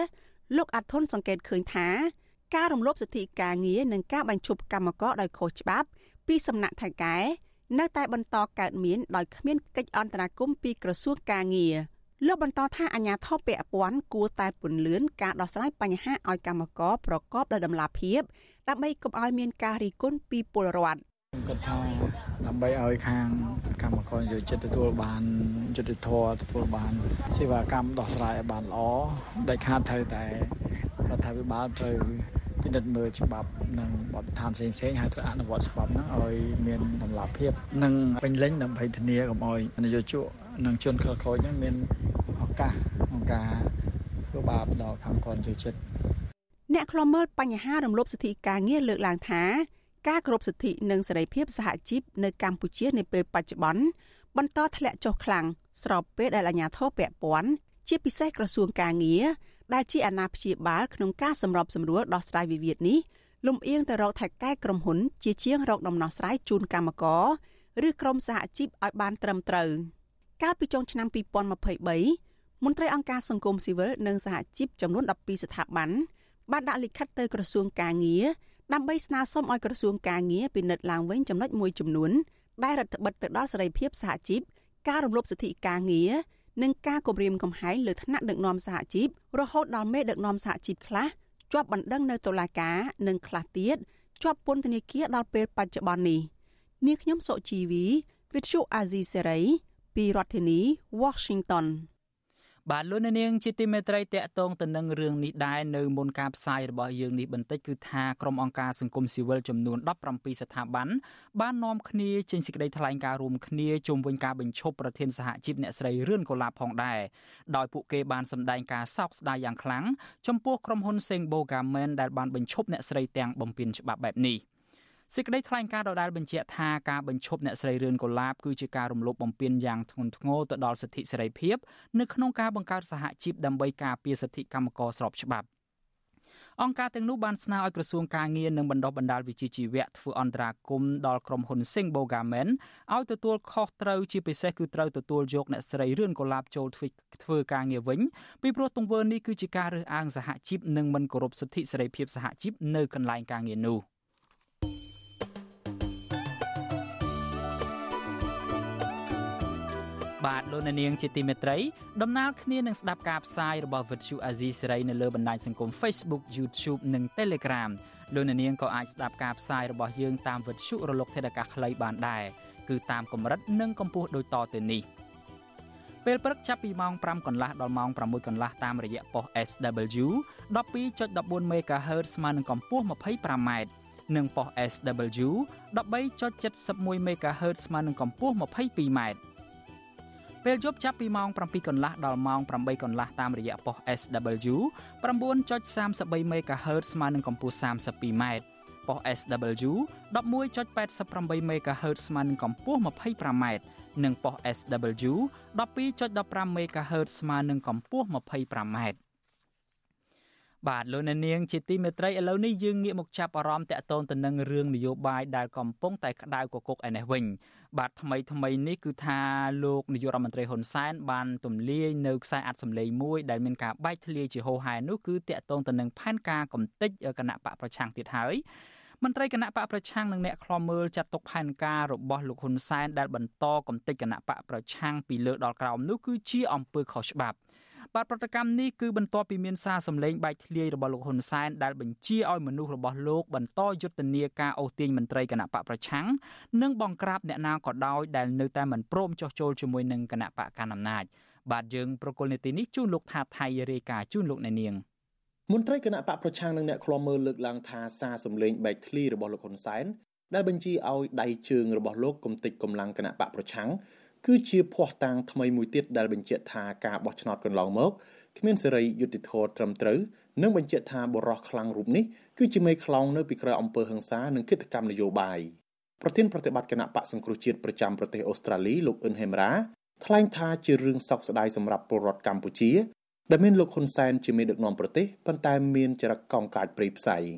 លោកអាត់ធុនសង្កេតឃើញថាការរំលោភសិទ្ធិការងារនិងការបញ្ឈប់កម្មករដោយខុសច្បាប់ពីសំណាក់ថៃកែនៅតែបន្តកើតមានដោយគ្មានកិច្ចអន្តរាគមន៍ពីក្រសួងការងារលោកបន្តថាអាជ្ញាធរពាក់ព័ន្ធគួរតែពន្យាការដោះស្រាយបញ្ហាឲ្យកម្មករប្រកបដោយតម្លាភាពដើម្បីកុំឲ្យមានការរិះគន់ពីពលរដ្ឋគាត់ថាដើម្បីឲ្យខាងកម្មករយកចិត្តទទួលបានយុត្តិធម៌ទទួលបានសេវាកម្មដោះស្រាយឲ្យបានល្អដែលខាតត្រូវតែរដ្ឋាភិបាលត្រូវពិនិត្យមើលច្បាប់និងបទដ្ឋានផ្សេងៗហើយត្រូវអនុវត្តច្បាប់ហ្នឹងឲ្យមានតម្លាភាពនិងពេញលេញដើម្បីធានាកុំឲ្យនយោជកនិងជនខិលខូចហ្នឹងមានឱកាសក្នុងការធ្វើបាបដល់កម្មករយុត្តិធម៌អ្នកខ្លំមើលបញ្ហារំលោភសិទ្ធិការងារលើកឡើងថាការគោរពសិទ្ធិនិងសេរីភាពសហជីពនៅកម្ពុជានាពេលបច្ចុប្បន្នបន្តធ្លាក់ចុះខ្លាំងស្របពេលដែលអាជ្ញាធរពាក់ព័ន្ធជាពិសេសក្រសួងការងារដែលជាអាណាព្យាបាលក្នុងការសម្របសម្រួលដោះស្រាយវិវាទនេះលំអៀងទៅរកថៃកែក្រុមហ៊ុនជាជាងរកដំណោះស្រាយជូនកម្មករឬក្រុមសហជីពឲ្យបានត្រឹមត្រូវកាលពីចុងឆ្នាំពីរពាន់ម្ភៃបីមន្ត្រីអង្គការសង្គមស៊ីវិលនិងសហជីពចំនួនដប់ពីរស្ថាប័នបានដាក់លិខិតទៅក្រសួងការងារដើម្បីស្នើសុំឲ្យក្រសួងការងារពិនិត្យឡើងវិញចំណុចមួយចំនួនដែលរដ្ឋបិទទៅដល់សេរីភាពសហជីពការរំលោភសិទ្ធិការងារនិងការគំរាមកំហែងលើថ្នាក់ដឹកនាំសហជីពរហូតដល់មេដឹកនាំសហជីពខ្លះជាប់បណ្ដឹងនៅតុលាការនិងខ្លះទៀតជាប់ពន្ធនាគារដល់ពេលបច្ចុប្បន្ននេះនាងខ្ញុំសុជីវីវិទ្យុអាស៊ីសេរីពីរដ្ឋធានី Washington បាទលោកនាងជាទីមេត្រីតកតងទៅនឹងរឿងនេះដែរនៅមុនការផ្សាយរបស់យើងនេះបន្តិចគឺថាក្រុមអង្គការសង្គមស៊ីវិលចំនួនដប់ប្រាំពីរស្ថាប័នបាននាំគ្នាចេញសេចក្តីថ្លែងការណ៍រួមគ្នាជុំវិញការបញ្ឈប់ប្រធានសហជីពអ្នកស្រីរឿនកូឡាបផងដែរដោយពួកគេបានសម្ដែងការសោកស្ដាយយ៉ាងខ្លាំងចំពោះក្រុមហ៊ុន Sengbo Garment ដែលបានបញ្ឈប់អ្នកស្រីទាំងបំពានច្បាប់បែបនេះសេចក្តីថ្លែងការណ៍ដដែលបញ្ជាក់ថាការបញ្ឈប់អ្នកស្រីរឿនកូឡាបគឺជាការរំលោភបំពានយ៉ាងធ្ងន់ធ្ងរទៅដល់សិទ្ធិសេរីភាពនៅក្នុងការបង្កើតសហជីពដើម្បីការពារសិទ្ធិកម្មករស្របច្បាប់អង្គការទាំងនោះបានស្នើឲ្យក្រសួងការងារនិងបណ្ដុះបណ្ដាលវិជ្ជាជីវៈធ្វើអន្តរាគមន៍ដល់ក្រុមហ៊ុន Sengbo Garment ឲ្យទទួលខុសត្រូវជាពិសេសគឺត្រូវទទួលយកអ្នកស្រីរឿនកូឡាបចូលធ្វើការងារវិញពីព្រោះទង្វើនេះគឺជាការរើសអើងសហជីពនិងមិនគោរពសិទ្ធិសេរីភាពសហជីពនៅកន្លែងការងារនោះបាទលោកនាងជាទីមេត្រីដំណើរគ្នានឹងស្ដាប់ការផ្សាយរបស់ Vithu Azizi Serai នៅលើបណ្ដាញសង្គម Facebook YouTube និង Telegram លោកនាងក៏អាចស្ដាប់ការផ្សាយរបស់យើងតាម Vithu រលកធាតុអាកាសខ្លីបានដែរគឺតាមកម្រិតនិងកម្ពស់ដូចតទៅនេះពេលព្រឹកចាប់ពីម៉ោងប្រាំកន្លះដល់ម៉ោងប្រាំមួយកន្លះតាមរយៈប៉ុស S W ដប់ពីរចុចដបបួន MHz ស្មើនឹងកម្ពស់ ម្ភៃប្រាំម៉ែត្រ និងប៉ុស S W ដប់បីចុចседមមួយ MHz ស្មើនឹងកម្ពស់ ម្ភៃពីរម៉ែត្រពេលយប់ចាប់ពីម៉ោងប្រាំពីរកន្លះដល់ម៉ោងប្រាំបីកន្លះតាមរយៈប៉ុស S W ៩ចុចសាមសិបបី MHz ស្មើនឹងកម្ពស់សាមសិបពីរម៉ែត្រប៉ុស S W ដប់មួយចុចแปดสิบแปด MHz ស្មើនឹងកម្ពស់ម្ភៃប្រាំម៉ែត្រនិងប៉ុស S W ដប់ពីរចុចដប់ប្រាំ MHz ស្មើនឹងកម្ពស់ម្ភៃប្រាំម៉ែត្របាទលោកអ្នកនាងជាទីមេត្រីឥឡូវនេះយើងងាកមកចាប់អារម្មណ៍តាក់ទងទៅនឹងរឿងនយោបាយដែលកំពុងតែក្តៅគគុកឯនេះវិញបាទថ្មីថ្មីនេះគឺថាលោកនាយករដ្ឋមន្ត្រីហ៊ុនសែនបានទម្លាយនៅខ្សែអត្ថសម្លេងមួយដែលមានការបែកធ្លាយជាហូរហែនោះគឺតាក់ទងទៅនឹងផែនការកំទេចគណៈបកប្រឆាំងទៀតហើយមន្ត្រីគណៈបកប្រឆាំងនិងអ្នកខ្លាំមើលចាត់ទុកផែនការរបស់លោកហ៊ុនសែនដែលបន្តកំទេចគណៈបកប្រឆាំងពីលើដល់ក្រោមនោះគឺជាអំពើខុសច្បាប់បាទប្រតិកម្មនេះគឺបន្ទាប់ពីមានសារសម្លេងបែកធ្លាយរបស់លោកហ៊ុនសែនដែលបញ្ជាឲ្យមនុស្សរបស់លោកបន្តយុទ្ធនាការអូសទាញមន្ត្រីគណៈបកប្រឆាំងនិងបង្ក្រាបអ្នកណាក៏ដោយដែលនៅតែមិនព្រមចុះចូលជាមួយនឹងគណៈបកកណ្ដាលអំណាចបាទយើងប្រកុលនីតិនេះជូនលោកថាថៃរាយការណ៍ជូនលោកអ្នកនាងមន្ត្រីគណៈបកប្រឆាំងនិងអ្នកឃ្លាំមើលលើកឡើងថាសារសម្លេងបែកធ្លាយរបស់លោកហ៊ុនសែនដែលបញ្ជាឲ្យដៃជើងរបស់លោកគំទេចកម្លាំងគណៈបកប្រឆាំងគឺជាភ័ស្តុតាងថ្មីមួយទៀតដែលបញ្ជាក់ថាការបោះឆ្នោតកន្លងមកគ្មានសេរីយុត្តិធម៌ត្រឹមត្រូវនិងបញ្ជាក់ថាបរិះខ្លាំងរូបនេះគឺជាមេខ្លោងនៅពីក្រោយអំពើហិង្សានិងឃាតកម្មនយោបាយប្រធានប្រតិបត្តិគណៈបកសង្គ្រោះជាតិប្រចាំប្រទេសអូស្ត្រាលីលោកអ៊ុនហេមរ៉ាថ្លែងថាជារឿងសោកស្ដាយសម្រាប់ពលរដ្ឋកម្ពុជាដែលមានលោកហ៊ុនសែនជាមេដឹកនាំប្រទេសប៉ុន្តែមានចរិតកោងកាចព្រៃផ្សៃ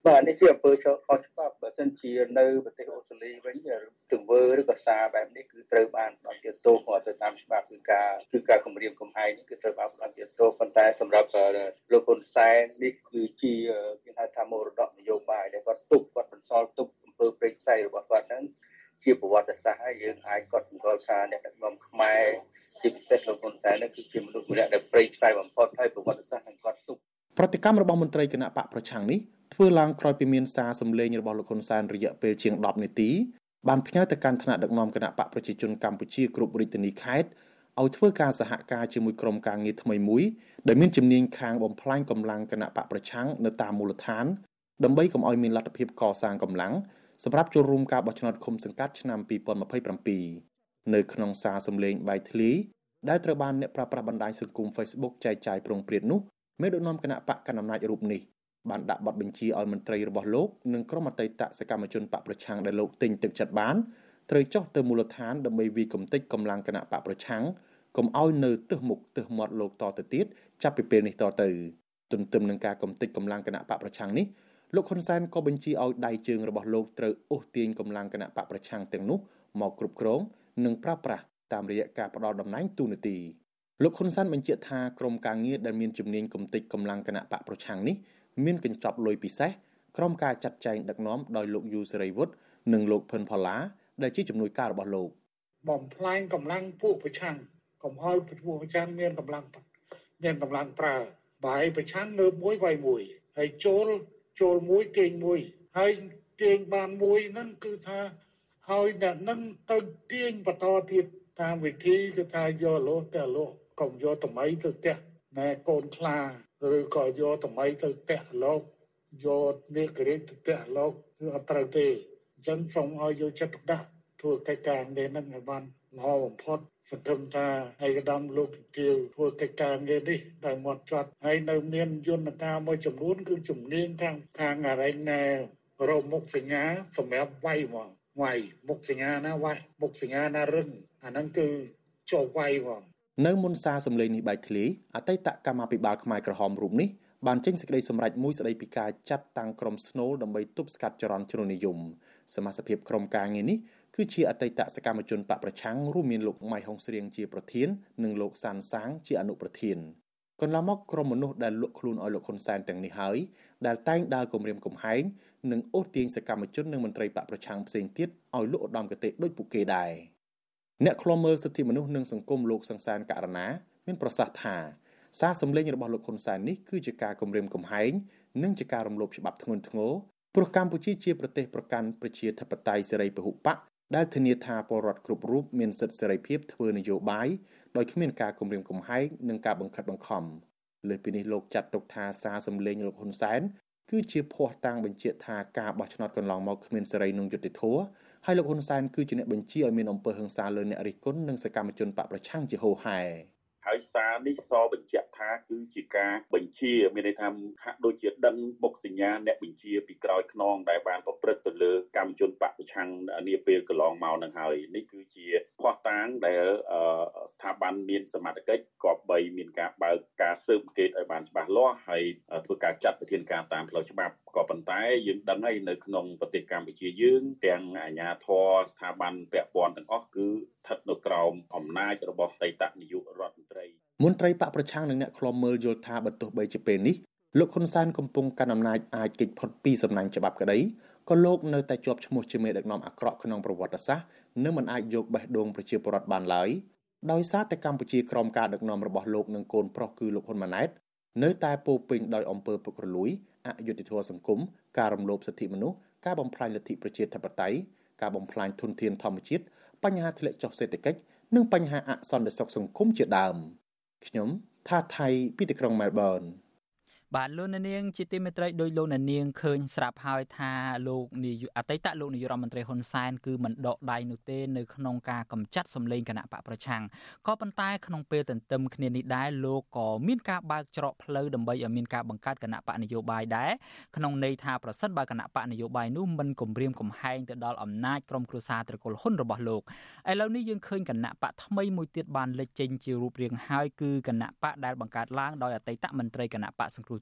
បាទនេះជាអំពើខុសច្បាប់បើសិនជានៅប្រទេសអូស្ត្រាលីវិញទង្វើឬក៏សារបែបនេះគឺត្រូវបានផ្តន្ទាទោសទៅតាមច្បាប់គឺការគឺការគម្រាមកំហែងគឺត្រូវបានផ្តន្ទាទោសប៉ុន្តែសម្រាប់លោកហ៊ុនសែននេះគឺជាគេហៅថាមរតកនយោបាយដែលគាត់ទុកគាត់បន្សល់ទុកអំពើព្រៃផ្សៃរបស់គាត់ហ្នឹងជាប្រវត្តិសាស្ត្រហើយយើងអាចគាត់សង្កល់ថាអ្នកដឹកនាំខ្មែរជាពិសេសលោកហ៊ុនសែននេះគឺជាមនុស្សម្នាក់ដែលព្រៃផ្សៃបំផុតហើយប្រវត្តិសាស្ត្រនឹងគាត់ទុកប្រតិកម្មរបស់មន្ត្រីគណៈបកប្រឆាំងនេះធ្វើឡើងក្រោយពីមានសារសម្លេងរបស់លោកហ៊ុនសែនរយៈពេលជាងដប់នាទីបានផ្ញើទៅកាន់ថ្នាក់ដឹកនាំគណៈបកប្រជាជនកម្ពុជាគ្រប់រាជធានីខេត្តឲ្យធ្វើការសហការជាមួយក្រុមការងារថ្មីមួយដែលមានជំនាញខាងបំផ្លាញកម្លាំងគណៈបកប្រឆាំងនៅតាមមូលដ្ឋានដើម្បីកុំឲ្យមានលទ្ធភាពកសាងកម្លាំងសម្រាប់ចូលរួមការបោះឆ្នោតឃុំសង្កាត់ឆ្នាំពីរពាន់ម្ភៃប្រាំ នៅក្នុងសារសម្លេងបែកធ្លាយដែលត្រូវបានអ្នកប្រើប្រាស់បណ្ដាញសង្គម Facebook ចែកចាយប្រងព្រាតនោះមេដឹកនាំគណៈបកកណ្ដាលអំណាចរូបនេះបានដាក់បទបញ្ជាឲ្យមន្ត្រីរបស់លោកនិងក្រុមអតីតសកម្មជនបកប្រឆាំងដែលលោកទិញទឹកចិត្តបានត្រូវចុះទៅមូលដ្ឋានដើម្បីវាយកំទេចកម្លាំងគណៈបកប្រឆាំងកុំឲ្យនៅទើសមុខទើសមាត់លោកតទៅទៀតចាប់ពីពេលនេះតទៅទន្ទឹមនឹងការកំទេចកម្លាំងគណៈបកប្រឆាំងនេះលោកហ៊ុនសែនក៏បញ្ជាឲ្យដៃជើងរបស់លោកត្រូវអូសទាញកម្លាំងគណៈបកប្រឆាំងទាំងនោះមកគ្រប់គ្រងនិងប្រើប្រាស់តាមរយៈការផ្ដល់តំណែងទូនាទីលោកហ៊ុនសែនបញ្ជាក់ថាក្រុមការងារដែលមានជំនាញកំទេចកម្លាំងគណៈបកប្រឆាំងនេះមានកញ្ចប់លុយពិសេសក្រុមការចាត់ចែងដឹកនាំដោយលោកយូសេរីវុឌ្ឍនិងលោកផិនផល្លាដែលជាជំនួយការរបស់លោកបំផ្លាញកម្លាំងពួកប្រឆាំងកុំឲ្យពួកប្រឆាំងមានកម្លាំងមានកម្លាំងប្រើបាយប្រឆាំងលើមួយវាយមួយហើយចូលចូលមួយទាញមួយហើយទាញបានមួយហ្នឹងគឺថាហើយអ្នកហ្នឹងទៅទាញបន្តទៀតតាមវិធីគឺថាយកលោះតែលោះកុំយកថ្មីទៅផ្ទះណែកូនខ្លាឬក៏យកថ្មីទៅផ្ទះលោកយកនេះក្រិចទៅផ្ទះលោកគឺអត់ត្រូវទេអញ្ចឹងសូមឲ្យយកចិត្តទុកដាក់ធ្វើកិច្ចការនេះនឹងឲ្យបានល្អបំផុតសង្ឃឹមថាឯកឧត្តមលោកទាវធ្វើកិច្ចការងារនេះដោយហ្មត់ចត់ហើយនៅមានយន្តការមួយចំនួនគឺជំនាញខាងខាងអរិញណែរោមុខសញ្ញាសម្រាប់វាយមកវាយមុខសញ្ញាណាវាយមុខសញ្ញាណារឹងអាហ្នឹងគឺចូលវាយមកនៅមុនសារសម្លេងនេះបែកធ្លាយអតីតកម្មាភិបាលខ្មែរក្រហមរូបនេះបានចេញសេចក្តីសម្រេចមួយស្តីពីការចាត់តាំងក្រុមស្នូលដើម្បីទប់ស្កាត់ចរន្តជ្រុលនិយមសមាជិកក្រុមការងារនេះគឺជាអតីតសកម្មជនបកប្រឆាំងរួមមានលោកម៉ៃហុងស្រៀងជាប្រធាននិងលោកសានសាងជាអនុប្រធានកន្លងមកក្រុមមនុស្សដែលលក់ខ្លួនឲ្យលោកហ៊ុនសែនទាំងនេះហើយដែលតែងដើរគំរាមកំហែងនិងអូសទាញសកម្មជននិងមន្ត្រីបកប្រឆាំងផ្សេងទៀតឲ្យលក់ឧត្តមគតិដូចពួកគេដែរអ្នកឃ្លាំមើលសិទ្ធិមនុស្សនិងសង្គមលោកសង្សានករណាមានប្រសាសន៍ថាសារសម្លេងរបស់លោកហ៊ុនសែននេះគឺជាការគំរាមកំហែងនិងជាការរំលោភច្បាប់ធ្ងន់ធ្ងរព្រោះកម្ពុជាជាប្រទេសប្រកាន់ប្រជាធិបតេយ្យសេរីពហុបកដែលធានាថាពលរដ្ឋគ្រប់រូបមានសិទ្ធិសេរីភាពធ្វើនយោបាយដោយគ្មានការគំរាមកំហែងនិងការបង្ខិតបង្ខំលើសពីនេះលោកចាត់ទុកថាសារសម្លេងលោកហ៊ុនសែនគឺជាភ័ស្តុតាងបញ្ជាក់ថាការបោះឆ្នោតកន្លងមកគ្មានសេរីនិងយុត្តិធម៌ហើយលោកហ៊ុនសែនគឺជាអ្នកបញ្ជាឲ្យមានអំពើហិង្សាលើអ្នករិះគន់និងសកម្មជនបកប្រឆាំងជាហូរហែហើយសារនេះសបញ្ជាក់ថាគឺជាការបញ្ជាមានន័យថាហាក់ដូចជាដឹងមុខសញ្ញាអ្នកបញ្ជាពីក្រោយខ្នងដែលបានប្រព្រឹត្តទៅលើកម្មជនបកប្រឆាំងនាពេលកន្លងមកនឹងហើយនេះគឺជាភ័ស្តុតាងដែលស្ថាប័នមានសមត្ថកិច្ចគប្បីមានការបើកការស៊ើបអង្កេតឲ្យបានច្បាស់លាស់ហើយធ្វើការចាត់វិធានការតាមផ្លូវច្បាប់ក៏ប៉ុន្តែយើងដឹងហើយនៅក្នុងប្រទេសកម្ពុជាយើងទាំងអាជ្ញាធរស្ថាប័នពាក់ព័ន្ធទាំងអស់គឺស្ថិតនៅក្រោមអំណាចរបស់អតីតនាយករដ្ឋមន្ត្រីមន្ត្រីបកប្រឆាំងនិងអ្នកឃ្លាំមើលយល់ថាបើទោះបីជាពេលនេះលោកហ៊ុនសែនកំពុងកាន់អំណាចអាចគេចផុតពីសំណាញ់ច្បាប់ក្តីក៏លោកនៅតែជាប់ឈ្មោះជាមេដឹកនាំអាក្រក់ក្នុងប្រវត្តិសាស្ត្រនិងមិនអាចយកបេះដូងប្រជាពលរដ្ឋបានឡើយដោយសារតែកម្ពុជាក្រោមការដឹកនាំរបស់លោកនិងកូនប្រុសគឺលោកហ៊ុនម៉ាណែតនៅតែពោពេញដោយអំពើពុករលួយអយុត្តិធម៌សង្គមការរំលោភសិទ្ធិមនុស្សការបំផ្លាញលទ្ធិប្រជាធិបតេយ្យការបំផ្លាញធនធានធម្មជាតិបញ្ហាធ្លាក់ចុះសេដ្ឋកិច្ចនិងបញ្ហាអសន្តិសុខសង្គមជាដើមខ្ញុំថាថៃពីទីក្រុងមែលប៊នបាទលោកនាងជាទីមេត្រីដោយលោកនាងឃើញស្រាប់ហើយថាលោកនាយកអតីតលោកនាយករដ្ឋមន្ត្រីហ៊ុនសែនគឺមិនដកដៃនោះទេនៅក្នុងការកម្ចាត់សម្លេងគណៈបកប្រឆាំងក៏ប៉ុន្តែក្នុងពេលទន្ទឹមគ្នានេះដែរលោកក៏មានការបើកច្រកផ្លូវដើម្បីឲ្យមានការបង្កើតគណៈបកនយោបាយដែរក្នុងន័យថាប្រសិនបើគណៈបកនយោបាយនោះមិនគំរាមកំហែងទៅដល់អំណាចក្រុមគ្រួសារត្រកូលហ៊ុនរបស់លោកឥឡូវនេះយើងឃើញគណៈបកថ្មីមួយទៀតបានលេចចេញជារូបរាងហើយគឺគណៈបកដែលបង្កើតឡើងដោយអតីតមន្ត្រីគណៈបកសង្គ្រោះ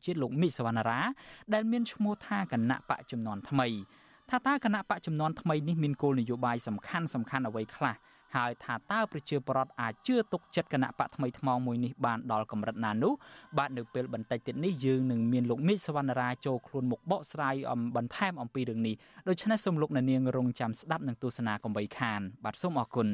ជាតិលោកមីសវណ្ណារាដែលមានឈ្មោះថាគណៈបកចំនួនថ្មីថាតើគណៈបកចំនួនថ្មីនេះមានគោលនយោបាយសំខាន់សំខាន់អ្វីខ្លះហើយថាតើប្រជាពលរដ្ឋអាចជឿទុកចិត្តគណៈបកថ្មីថ្មោងមួយនេះបានដល់កម្រិតណានោះបាទនៅពេលបន្តិចទៀតនេះយើងនឹងមានលោកមីសវណ្ណារាចូលខ្លួនមុខបកស្រាយអំបន្ថែមអំពីរឿងនេះដូច្នេះសូមលោកអ្នកនាងរងចាំស្ដាប់និងទស្សនាកុំបីខានបាទសូមអរគុណ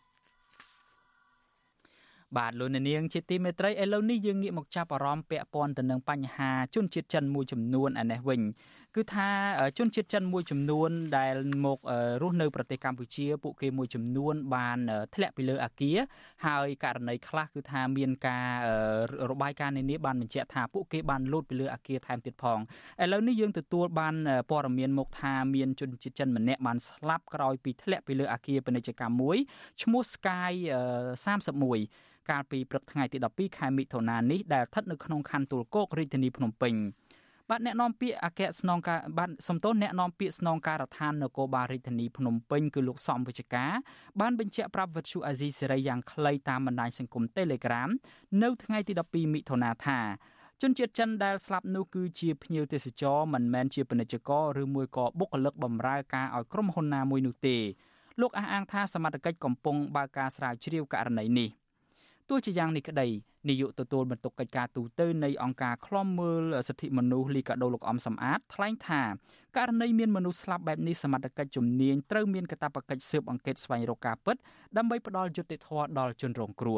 បាទលោកអ្នកនាងជាទីមេត្រីឥឡូវនេះយើងងាកមកចាប់អារម្មណ៍ពាក់ព័ន្ធទៅនឹងបញ្ហាជនជាតិចិនមួយចំនួនឯនេះវិញគឺថាជនជាតិចិនមួយចំនួនដែលមករស់នៅប្រទេសកម្ពុជាពួកគេមួយចំនួនបានធ្លាក់ពីលើអាគារហើយករណីខ្លះគឺថាមានការរបាយការណ៍នានាបានបញ្ជាក់ថាពួកគេបានលោតពីលើអាគារថែមទៀតផងឥឡូវនេះយើងទទួលបានព័ត៌មានមកថាមានជនជាតិចិនម្នាក់បានស្លាប់ក្រោយពីធ្លាក់ពីលើអាគារពាណិជ្ជកម្មមួយឈ្មោះ Sky សាមសិបមួយកាលពីព្រឹកថ្ងៃទីដប់ពីរខែមិថុនានេះដែលស្ថិតនៅក្នុងខណ្ឌទួលគោករាជធានីភ្នំពេញបាទអ្នកនាំពាក្យអគ្គស្នងការបាទសំទោសអ្នកនាំពាក្យស្នងការដ្ឋាននគរបាលរាជធានីភ្នំពេញគឺលោកសំវិជ្ជការបានបញ្ជាក់ប្រាប់វិទ្យុអាស៊ីសេរីយ៉ាងខ្លីតាមបណ្ដាញសង្គម Telegram នៅថ្ងៃទីដប់ពីរមិថុនាថាជនជាតិចិនដែលស្លាប់នោះគឺជាភ្ញៀវទេសចរមិនមែនជាពាណិជ្ជករឬមួយក៏បុគ្គលិកបម្រើការឲ្យក្រុមហ៊ុនណាមួយនោះទេលោកអះអាងថាសមត្ថកិច្ចកំពុងបើកការស្រាវជ្រាវករណីនេះទោះជាយ៉ាងនេះក្តីនាយកទទួលបន្ទុកកិច្ចការទូតនៃអង្គការឃ្លាំមើលសិទ្ធិមនុស្សលីកាដូលោកអំសំអាតថ្លែងថាករណីមានមនុស្សស្លាប់បែបនេះសមត្ថកិច្ចជំនាញត្រូវមានកាតព្វកិច្ចស៊ើបអង្កេតស្វែងរកការពិតដើម្បីផ្ដល់យុត្តិធម៌ដល់ជនរងគ្រោះ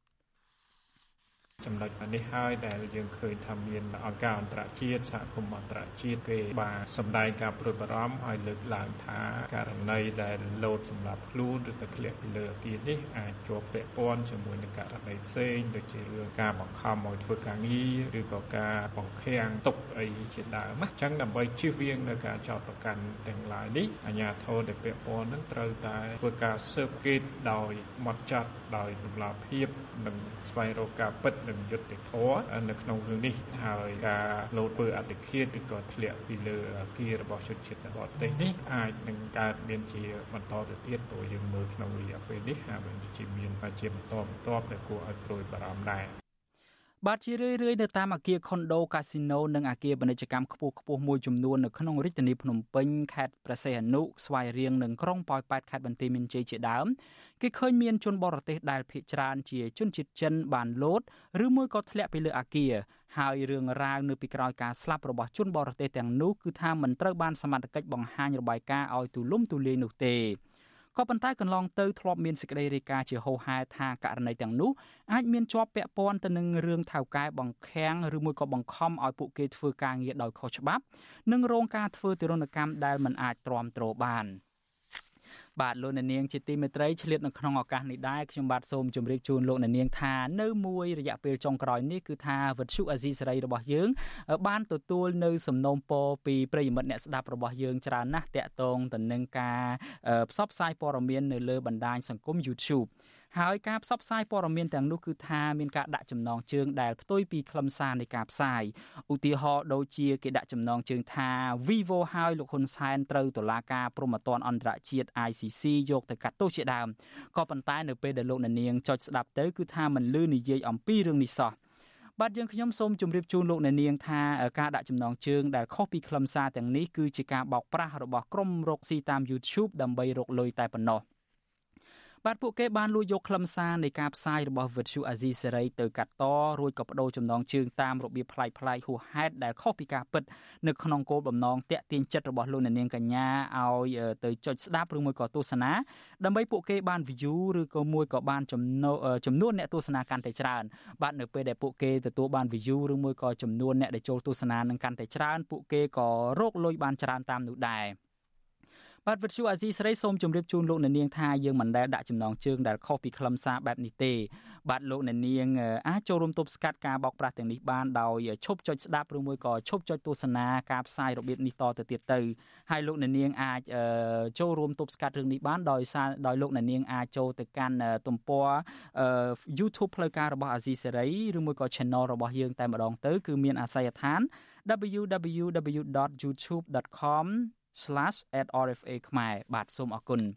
ចំណុចនេះហើយដែលយើងឃើញថាមានអង្គការអន្តរជាតិសហគមន៍អន្តរជាតិគេបានសម្ដែងការព្រួយបារម្ភឲ្យលើកឡើងថាករណីដែលលោតសម្រាប់ខ្លួនឬទៅធ្លាក់ពីលើអាគារនេះអាចជាប់ពាក់ព័ន្ធជាមួយនឹងករណីផ្សេងដូចជារឿងការបង្ខំឲ្យធ្វើការងារឬក៏ការបង្ខាំងទុកអីជាដើមអញ្ចឹងដើម្បីជៀសវាងនៅការចោទប្រកាន់ទាំងឡាយនេះអាជ្ញាធរដែលពាក់ព័ន្ធនឹងត្រូវតែធ្វើការស៊ើបអង្កេតដោយហ្មត់ចត់ដោយតម្លាភាពនិងស្វែងរកការពិតនិងយុត្តិធម៌នៅក្នុងរឿងនេះហើយការលោតធ្វើអតិឃាតឬក៏ធ្លាក់ពីលើអាគាររបស់ជនជាតិបរទេសនេះអាចនឹងកើតមានជាបន្តទៅទៀតព្រោះយើងមើលក្នុងរយៈពេលនេះហើយមានជាមានជាបន្តបន្ទាប់ដែលគួរឲ្យព្រួយបារម្ភដែរបាទជារឿយៗនៅតាមអគារខុនដូកាស៊ីណូនិងអគារពាណិជ្ជកម្មខ្ពស់ខ្ពស់មួយចំនួននៅក្នុងរាជធានីភ្នំពេញខេត្តព្រះសីហនុស្វាយរៀងនិងក្រុងប៉ោយប៉ែតខេត្តបន្ទាយមានជ័យជាដើមគេឃើញមានជនបរទេសដែលភ័យច្រើនជាជនជាតិចិនបានលោតឬមួយក៏ធ្លាក់ពីលើអគារហើយរឿងរ៉ាវនៅពីក្រោយការស្លាប់របស់ជនបរទេសទាំងនោះគឺថាមិនត្រូវបានសមត្ថកិច្ចបង្ហាញរបាយការណ៍ឲ្យទូលំទូលាយនោះទេក៏ប៉ុន្តែកន្លងទៅធ្លាប់មានសេចក្តីរាយការណ៍ជាហូរហែថាករណីទាំងនោះអាចមានជាប់ពាក់ព័ន្ធទៅនឹងរឿងថៅកែបង្ខាំងឬមួយក៏បង្ខំឲ្យពួកគេធ្វើការងារដោយខុសច្បាប់និងរងការធ្វើទារុណកម្មដែលមិនអាចទ្រាំទ្របានបាទលោកអ្នកនាងជាទីមេត្រីឆ្លៀតនៅក្នុងឱកាសនេះដែរខ្ញុំបាទសូមជម្រាបជូនលោកអ្នកនាងថានៅមួយរយៈពេលចុងក្រោយនេះគឺថាវិទ្យុអាស៊ីសេរីរបស់យើងបានទទួលនៅសំណូមពរពីប្រិយមិត្តអ្នកស្ដាប់របស់យើងច្រើនណាស់តាក់ទងទៅនឹងការផ្សព្វផ្សាយព័ត៌មាននៅលើបណ្ដាញសង្គម YouTubeហើយការផ្សព្វផ្សាយព័ត៌មានទាំងនោះគឺថាមានការដាក់ចំណងជើងដែលផ្ទុយពីខ្លឹមសារនៃការផ្សាយឧទាហរណ៍ដូចជាគេដាក់ចំណងជើងថា Vivo ហើយលោកហ៊ុនសែនត្រូវតុលាការព្រហ្មទណ្ឌអន្តរជាតិ I C C យកទៅកាត់ទោសជាដើមក៏ប៉ុន្តែនៅពេលដែលលោកអ្នកនាងចុចស្ដាប់ទៅគឺថាមិនលឺនិយាយអំពីរឿងនេះសោះបាទយើងខ្ញុំសូមជម្រាបជូនលោកអ្នកនាងថាការដាក់ចំណងជើងដែលខុសពីខ្លឹមសារទាំងនេះគឺជាការបោកប្រាស់របស់ក្រុមរកស៊ីតាម YouTube ដើម្បីរកលុយតែប៉ុណ្ណោះបាទពួកគេបានលួចយកខ្លឹមសារនៃការផ្សាយរបស់វិទ្យុអាស៊ីសេរីទៅកាត់តរួចក៏បដូរចំណងជើងតាមរបៀបប្លែកៗហួសហេតុដែលខុសពីការពិតនៅក្នុងគោលបំណងតាក់ទាញចិត្តរបស់លោកអ្នកនាងកញ្ញាឲ្យទៅចុចស្ដាប់ឬមួយក៏ទស្សនាដើម្បីពួកគេបាន view ឬក៏មួយក៏បានចំនួនចំនួនអ្នកទស្សនាកាន់តែច្រើនបាទនៅពេលដែលពួកគេទទួលបាន view ឬមួយក៏ចំនួនអ្នកដែលចូលទស្សនានឹងកាន់តែច្រើនពួកគេក៏រកលុយបានច្រើនតាមនោះដែរបាទវិទ្យុអាស៊ីសេរីសូមជម្រាបជូនលោកអ្នកនាងថាយើងមិនដែលដាក់ចំណងជើងដែលខុសពីខ្លឹមសារបែបនេះទេបាទលោកអ្នកនាងអាចចូលរួមទប់ស្កាត់ការបោកប្រាស់ទាំងនេះបានដោយឈប់ចុចស្ដាប់ឬមួយក៏ឈប់ចុចទស្សនាការផ្សាយរបៀបនេះតទៅទៀតទៅហើយលោកអ្នកនាងអាចចូលរួមទប់ស្កាត់រឿងនេះបានដោយសារដោយលោកអ្នកនាងអាចចូលទៅកាន់ទំព័រ YouTube ផ្លូវការរបស់អាស៊ីសេរីឬមួយក៏ Channel របស់យើងតែម្ដងទៅគឺមានអាសយដ្ឋាន double-u double-u double-u dot youtube dot com slash at r f a ខ្មែរបាទសូមអរគុណ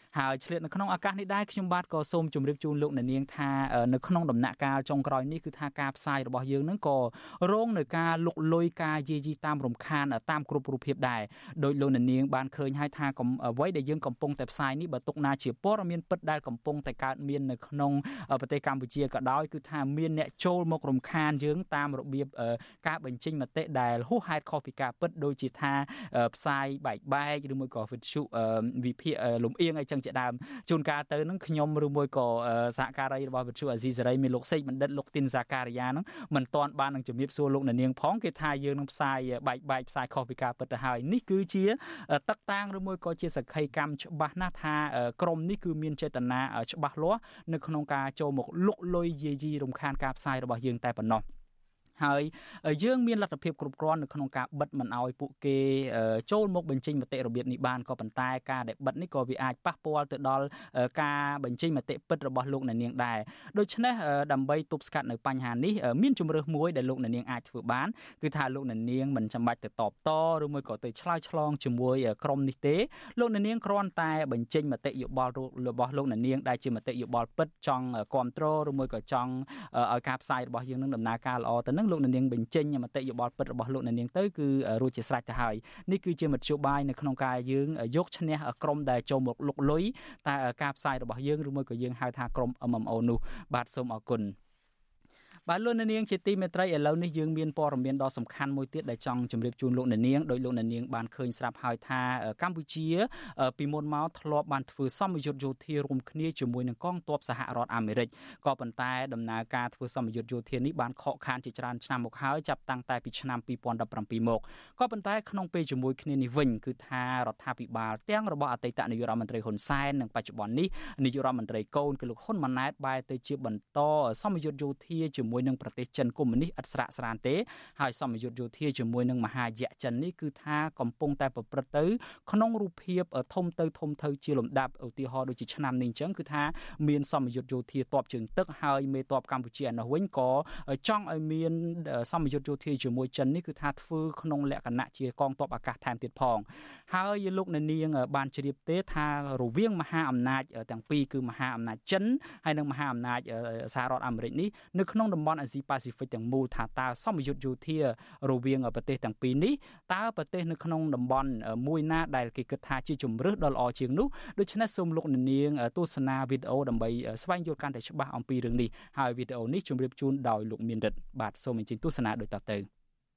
ហើយឆ្លៀតនៅក្នុងឱកាសនេះដែរខ្ញុំបាទក៏សូមជម្រាបជូនលោកអ្នកនាងថានៅក្នុងដំណាក់កាលចុងក្រោយនេះគឺថាការផ្សាយរបស់យើងនឹងក៏រងនឹងការលុកលុយការយាយីតាមរំខានតាមគ្រប់រូបភាពដែរដោយលោកអ្នកនាងបានឃើញហើយថាអ្វីដែលយើងកំពុងតែផ្សាយនេះបើទុកណាជាព័ត៌មានពិតដែលកំពុងតែកើតមាននៅក្នុងប្រទេសកម្ពុជាក៏ដោយគឺថាមានអ្នកចូលមករំខានយើងតាមរបៀបការបញ្ចេញមតិដែលហួសហេតុខុសពីការពិតដូចជាថាផ្សាយបែកបែកឬមួយក៏វិទ្យុវិភាគលំអៀងអីចឹងជាដើមជួនកាលទៅនឹងខ្ញុំឬមួយក៏សហការីរបស់វិទ្យុអាស៊ីសេរីមានលោកសេកបណ្ឌិតលោកទីនសាការីយ៉ានឹងមិនទាន់បាននឹងជំរាបសួរលោកអ្នកនាងផងគេថាយើងនឹងផ្សាយបែកបែកផ្សាយខុសពីការពិតទៅហើយនេះគឺជាទឹកតាំងឬមួយក៏ជាសក្ខីកម្មច្បាស់ណាស់ថាក្រមនេះគឺមានចេតនាច្បាស់លាស់នៅក្នុងការចូលមកលុកលុយយាយីរំខានការផ្សាយរបស់យើងតែប៉ុណ្ណោះហើយយើងមានលទ្ធភាពគ្រប់គ្រាន់នៅក្នុងការបិទមិនឲ្យពួកគេចូលមកបញ្ចេញមតិរបៀបនេះបានក៏ប៉ុន្តែការដែលបិទនេះក៏វាអាចប៉ះពាល់ទៅដល់ការបញ្ចេញមតិពិតរបស់លោកអ្នកនាងដែរដូច្នេះដើម្បីទប់ស្កាត់នៅបញ្ហានេះមានជំរើសមួយដែលលោកអ្នកនាងអាចធ្វើបានគឺថាលោកអ្នកនាងមិនចាំបាច់ទៅតបតឬមួយក៏ទៅឆ្លើយឆ្លងជាមួយក្រុមនេះទេលោកអ្នកនាងគ្រាន់តែបញ្ចេញមតិយោបល់របស់លោកអ្នកនាងដែលជាមតិយោបល់ពិតចង់គ្រប់គ្រងឬមួយក៏ចង់ឲ្យការផ្សាយរបស់យើងនឹងដំណើរការល្អទៅនឹងលោកអ្នកនាងបញ្ចេញមតិយោបល់ពិតរបស់លោកអ្នកនាងទៅគឺរួចជាស្រេចទៅហើយនេះគឺជាមធ្យោបាយនៅក្នុងការយើងយកឈ្នះក្រុមដែលចូលមកលុកលុយតែការផ្សាយរបស់យើងឬមួយក៏យើងហៅថាក្រុម em em o នោះបាទសូមអរគុណបាទលោកអ្នកនាងជាទីមេត្រីឥឡូវនេះយើងមានព័ត៌មានដ៏សំខាន់មួយទៀតដែលចង់ជម្រាបជូនលោកអ្នកនាងដោយលោកអ្នកនាងបានឃើញស្រាប់ហើយថាកម្ពុជាពីមុនមកធ្លាប់បានធ្វើសម្ពយុទ្ធយោធារួមគ្នាជាមួយនឹងកងទ័ពសហរដ្ឋអាមេរិកក៏ប៉ុន្តែដំណើរការធ្វើសម្ពយុទ្ធយោធានេះបានខកខានជាច្រើនឆ្នាំមកហើយចាប់តាំងតែពីឆ្នាំពីរពាន់ដប់ប្រាំពីរមកក៏ប៉ុន្តែក្នុងពេលជាមួយគ្នានេះវិញគឺថារដ្ឋាភិបាលទាំងរបស់អតីតនាយករដ្ឋមន្ត្រីហ៊ុនសែននិងបច្ចុប្បន្ននេះនាយករដ្ឋមន្ត្រីកូនគឺលោកហ៊ុនម៉ាណែតបែរទៅជាបន្តសម្ពយុទ្ធយោធាជាមួយនឹងប្រទេសចិនកុម្មុយនីសឥតស្រាកស្រានទេហើយសម្ពយុទ្ធយោធាជាមួយនឹងមហាយៈចិននេះគឺថាកំពុងតែប្រព្រឹត្តទៅក្នុងរូបភាពធំទៅធំទៅជាលំដាប់ឧទាហរណ៍ដូចជាឆ្នាំនេះអញ្ចឹងគឺថាមានសម្ពយុទ្ធយោធាទ័ពជើងទឹកហើយមេទ័ពកម្ពុជាឯនោះវិញក៏ចង់ឲ្យមានសម្ពយុទ្ធយោធាជាមួយចិននេះគឺថាធ្វើក្នុងលក្ខណៈជាកងទ័ពអាកាសថែមទៀតផងហើយលោកអ្នកនាងបានជ្រាបទេថារវាងមហាអំណាចទាំងពីរគឺមហាអំណាចចិនហើយនិងមហាអំណាចសហរដ្ឋអាមេរិកនេះនៅក្នុងតំបន់អាស៊ីប៉ាស៊ីហ្វិកទាំងមូលថាតើសម្ពយុទ្ធយោធារវាងប្រទេសទាំងពីរនេះតើប្រទេសនៅក្នុងតំបន់មួយណាដែលគេគិតថាជាជំរើសដ៏ល្អជាងនោះដូច្នេះសូមលោកអ្នកនាងទស្សនាវីដេអូដើម្បីស្វែងយល់កាន់តែច្បាស់អំពីរឿងនេះហើយវីដេអូនេះជម្រាបជូនដោយលោកមានរិទ្ធបាទសូមអញ្ជើញទស្សនាដូចតទៅ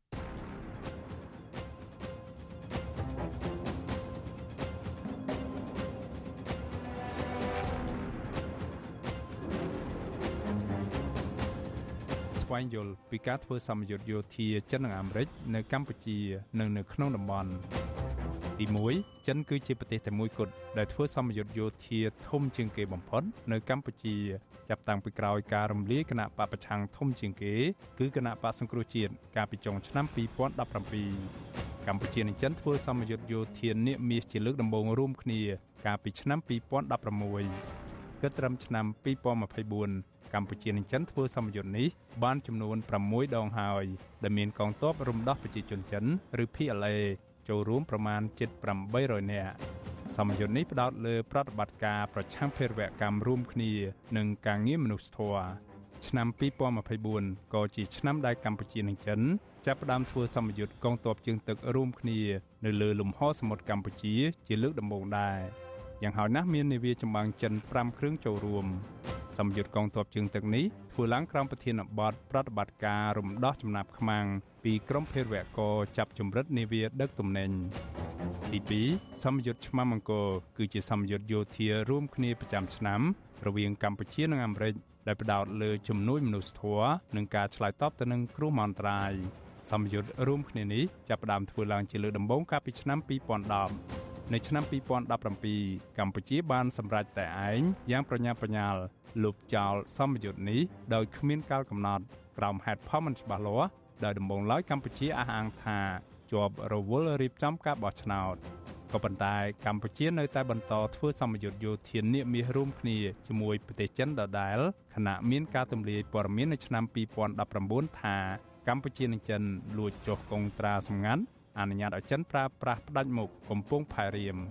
ស្វែងយល់ពីការធ្វើសម្ពយុទ្ធយោធាចិននិងអាមេរិកនៅកម្ពុជានិងនៅក្នុងតំបន់ទីមួយចិនគឺជាប្រទេសតែមួយគត់ដែលធ្វើសម្ពយុទ្ធយោធាធំជាងគេបំផុតនៅកម្ពុជាចាប់តាំងពីក្រោយការរំលាយគណៈបកប្រឆាំងធំជាងគេគឺគណៈបកសង្គ្រោះជាតិកាលពីចុងឆ្នាំពីរពាន់ដប់ប្រាំពីរកម្ពុជានិងចិនធ្វើសម្ពយុទ្ធយោធានាគមាសជាលើកដំបូងរួមគ្នាកាលពីឆ្នាំពីរពាន់ដប់ប្រាំមួយគិតត្រឹមឆ្នាំពីរពាន់ម្ភៃបួនកម្ពុជានិងចិនធ្វើសម្ពយុទ្ធនេះបានចំនួនប្រាំមួយដងហើយដែលមានកងទ័ពរំដោះប្រជាជនចិនឬ P L A ចូលរួមប្រមាណជិតប្រាំបីរយនាក់សម្ពយុទ្ធនេះផ្ដោតលើប្រតិបត្តិការប្រឆាំងភេរវកម្មរួមគ្នានិងការងារមនុស្សធម៌ឆ្នាំពីរពាន់ម្ភៃបួនក៏ជាឆ្នាំដែលកម្ពុជានិងចិនចាប់ផ្ដើមធ្វើសម្ពយុទ្ធកងទ័ពជើងទឹករួមគ្នានៅលើលំហសមុទ្រកម្ពុជាជាលើកដំបូងដែរយ៉ាងហោចណាស់មាននាវាចម្បាំងចិនប្រាំគ្រឿងចូលរួមសម្ពយុទ្ធកងទ័ពជើងទឹកនេះធ្វើឡើងក្រោមប្រធានបទប្រតិបត្តិការរំដោះចំណាប់ខ្មាំងពីក្រមភេរវករចាប់ជំរិតនាវាដឹកទំនិញទីពីរសម្ពយុទ្ធឆ្មាំអង្គរគឺជាសម្ពយុទ្ធយោធារួមគ្នាប្រចាំឆ្នាំរវាងកម្ពុជានិងអាមេរិកដែលផ្ដោតលើជំនួយមនុស្សធម៌និងការឆ្លើយតបទៅនឹងគ្រោះមហន្តរាយសម្ពយុទ្ធរួមគ្នានេះចាប់ផ្ដើមធ្វើឡើងជាលើកដំបូងកាលពីឆ្នាំពីរពាន់ដប់នៅឆ្នាំពីរពាន់ដប់ប្រាំពីរកម្ពុជាបានសម្រេចតែឯងយ៉ាងប្រញាប់ប្រញាល់លុបចោលសម្ពយុទ្ធនេះដោយគ្មានកាលកំណត់ក្រោមហេតុផលមិនច្បាស់លាស់ដោយដំបូងឡើយកម្ពុជាអះអាងថាជាប់រវល់រៀបចំការបោះឆ្នោតក៏ប៉ុន្តែកម្ពុជានៅតែបន្តធ្វើសម្ពយុទ្ធយោធានាគមាសរួមគ្នាជាមួយប្រទេសចិនដដែលខណៈមានការទម្លាយព័ត៌មាននៅឆ្នាំពីរពាន់ដប់ប្រាំបួនថាកម្ពុជានិងចិនលួចចុះកុងត្រាសម្ងាត់អនុញ្ញាតឲ្យចិនប្រើប្រាស់ផ្ដាច់មុខកំពង់ផែរៀម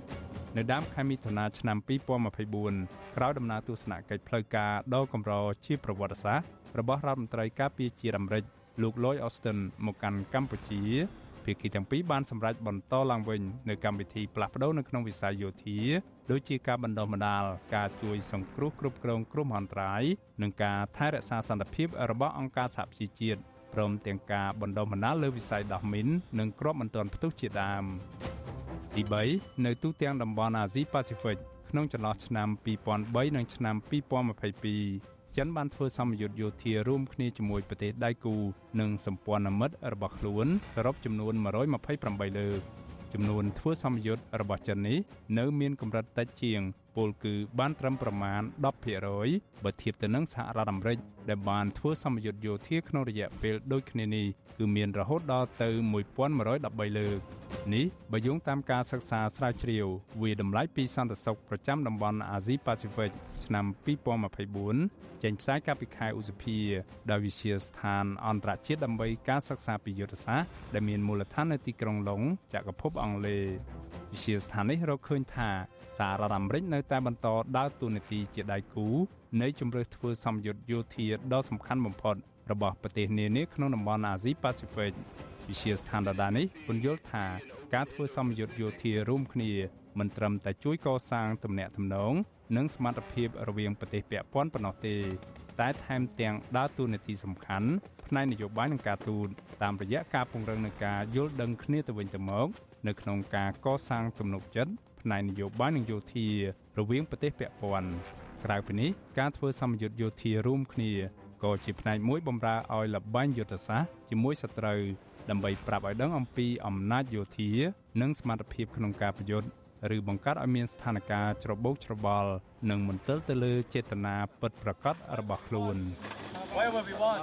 នៅដើមខែមិថុនាឆ្នាំពីរពាន់ម្ភៃបួនក្រោយដំណើរទស្សនកិច្ចផ្លូវការដ៏កម្រជាប្រវត្តិសាស្ត្ររបស់រដ្ឋមន្ត្រីការពារជាតិអាមេរិកលោក Lloyd Austin មកកាន់កម្ពុជាភាគីទាំងពីរបានសម្រេចបន្តឡើងវិញនៅកម្មវិធីផ្លាស់ប្តូរនៅក្នុងវិស័យយោធាដូចជាការបណ្ដុះបណ្ដាលការជួយសង្គ្រោះគ្រប់គ្រងគ្រោះមហន្តរាយនិងការថែរក្សាសន្តិភាពរបស់អង្គការសហប្រជាជាតិព្រមទាំងការបណ្ដុះបណ្ដាលលើវិស័យដោះមីននិងគ្រាប់បន្ទាន់ផ្ទុះជាដើមទីបីនៅទូទាំងតំបន់អាស៊ីប៉ាស៊ីហ្វិកក្នុងចន្លោះឆ្នាំពីរពាន់បីនិងឆ្នាំពីរពាន់ម្ភៃពីរចិនបានធ្វើសម្ពយុទ្ធយោធារួមគ្នាជាមួយប្រទេសដៃគូនិងសម្ព័ន្ធមិត្តរបស់ខ្លួនសរុបចំនួនមួយរយម្ភៃប្រាំបីលើកចំនួនធ្វើសម្ពយុទ្ធរបស់ចិននេះនៅមានកម្រិតតិចជាងពលគឺបានត្រឹមប្រមាណ ដប់ភាគរយ បើធៀបទៅនឹងសហរដ្ឋអាមេរិកដែលបានធ្វើសម្ពយុទ្ធយោធាក្នុងរយៈពេលដូចគ្នានេះគឺមានរហូតដល់ទៅមួយពាន់មួយរយដប់បីលើកនេះបើយោងតាមការសិក្សាស្រាវជ្រាវវាតម្លៃពីសន្តិសុខប្រចាំតំបន់អាស៊ីប៉ាស៊ីហ្វិកឆ្នាំពីរពាន់ម្ភៃបួនចេញផ្សាយកាលពីខែឧសភាដោយវិទ្យាស្ថានអន្តរជាតិដើម្បីការសិក្សាពីយុទ្ធសាស្ត្រដែលមានមូលដ្ឋាននៅទីក្រុងឡុងចក្រភពអង់គ្លេសវិទ្យាស្ថាននេះរកឃើញថាសហរដ្ឋអាមេរិកនៅតែបន្តដើរតួនាទីជាដៃគូនៃជម្រើសធ្វើសម្ពយុទ្ធយោធាដ៏សំខាន់បំផុតរបស់ប្រទេសនានាក្នុងតំបន់អាស៊ីប៉ាស៊ីហ្វិកវិទ្យាស្ថានដដែលនេះពន្យល់ថាការធ្វើសម្ពយុទ្ធយោធារួមគ្នាមិនត្រឹមតែជួយកសាងទំនាក់ទំនងនិងសមត្ថភាពរវាងប្រទេសពាក់ព័ន្ធប៉ុណ្ណោះទេតែថែមទាំងដើរតួនាទីសំខាន់ផ្នែកនយោបាយនិងការទូតតាមរយៈការពង្រឹងនៃការយល់ដឹងគ្នាទៅវិញទៅមកនៅក្នុងការកសាងទំនុកចិត្តផ្នែកនយោបាយនិងយោធារវាងប្រទេសពាក់ព័ន្ធក្រៅពីនេះការធ្វើសម្ពយុទ្ធយោធារួមគ្នាក៏ជាផ្នែកមួយបម្រើឲ្យលបែងយុទ្ធសាស្ត្រជាមួយសត្រូវដើម្បីប្រាប់ឲ្យដឹងអំពីអំណាចយោធានិងសមត្ថភាពក្នុងការប្រយុទ្ធឬបង្កើតឲ្យមានស្ថានភាពច្របូកច្របល់និងមន្ទិលទៅលើចេតនាពិតប្រាកដរបស់ខ្លួន Whatever we want.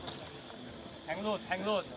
Hang loose, hang loose.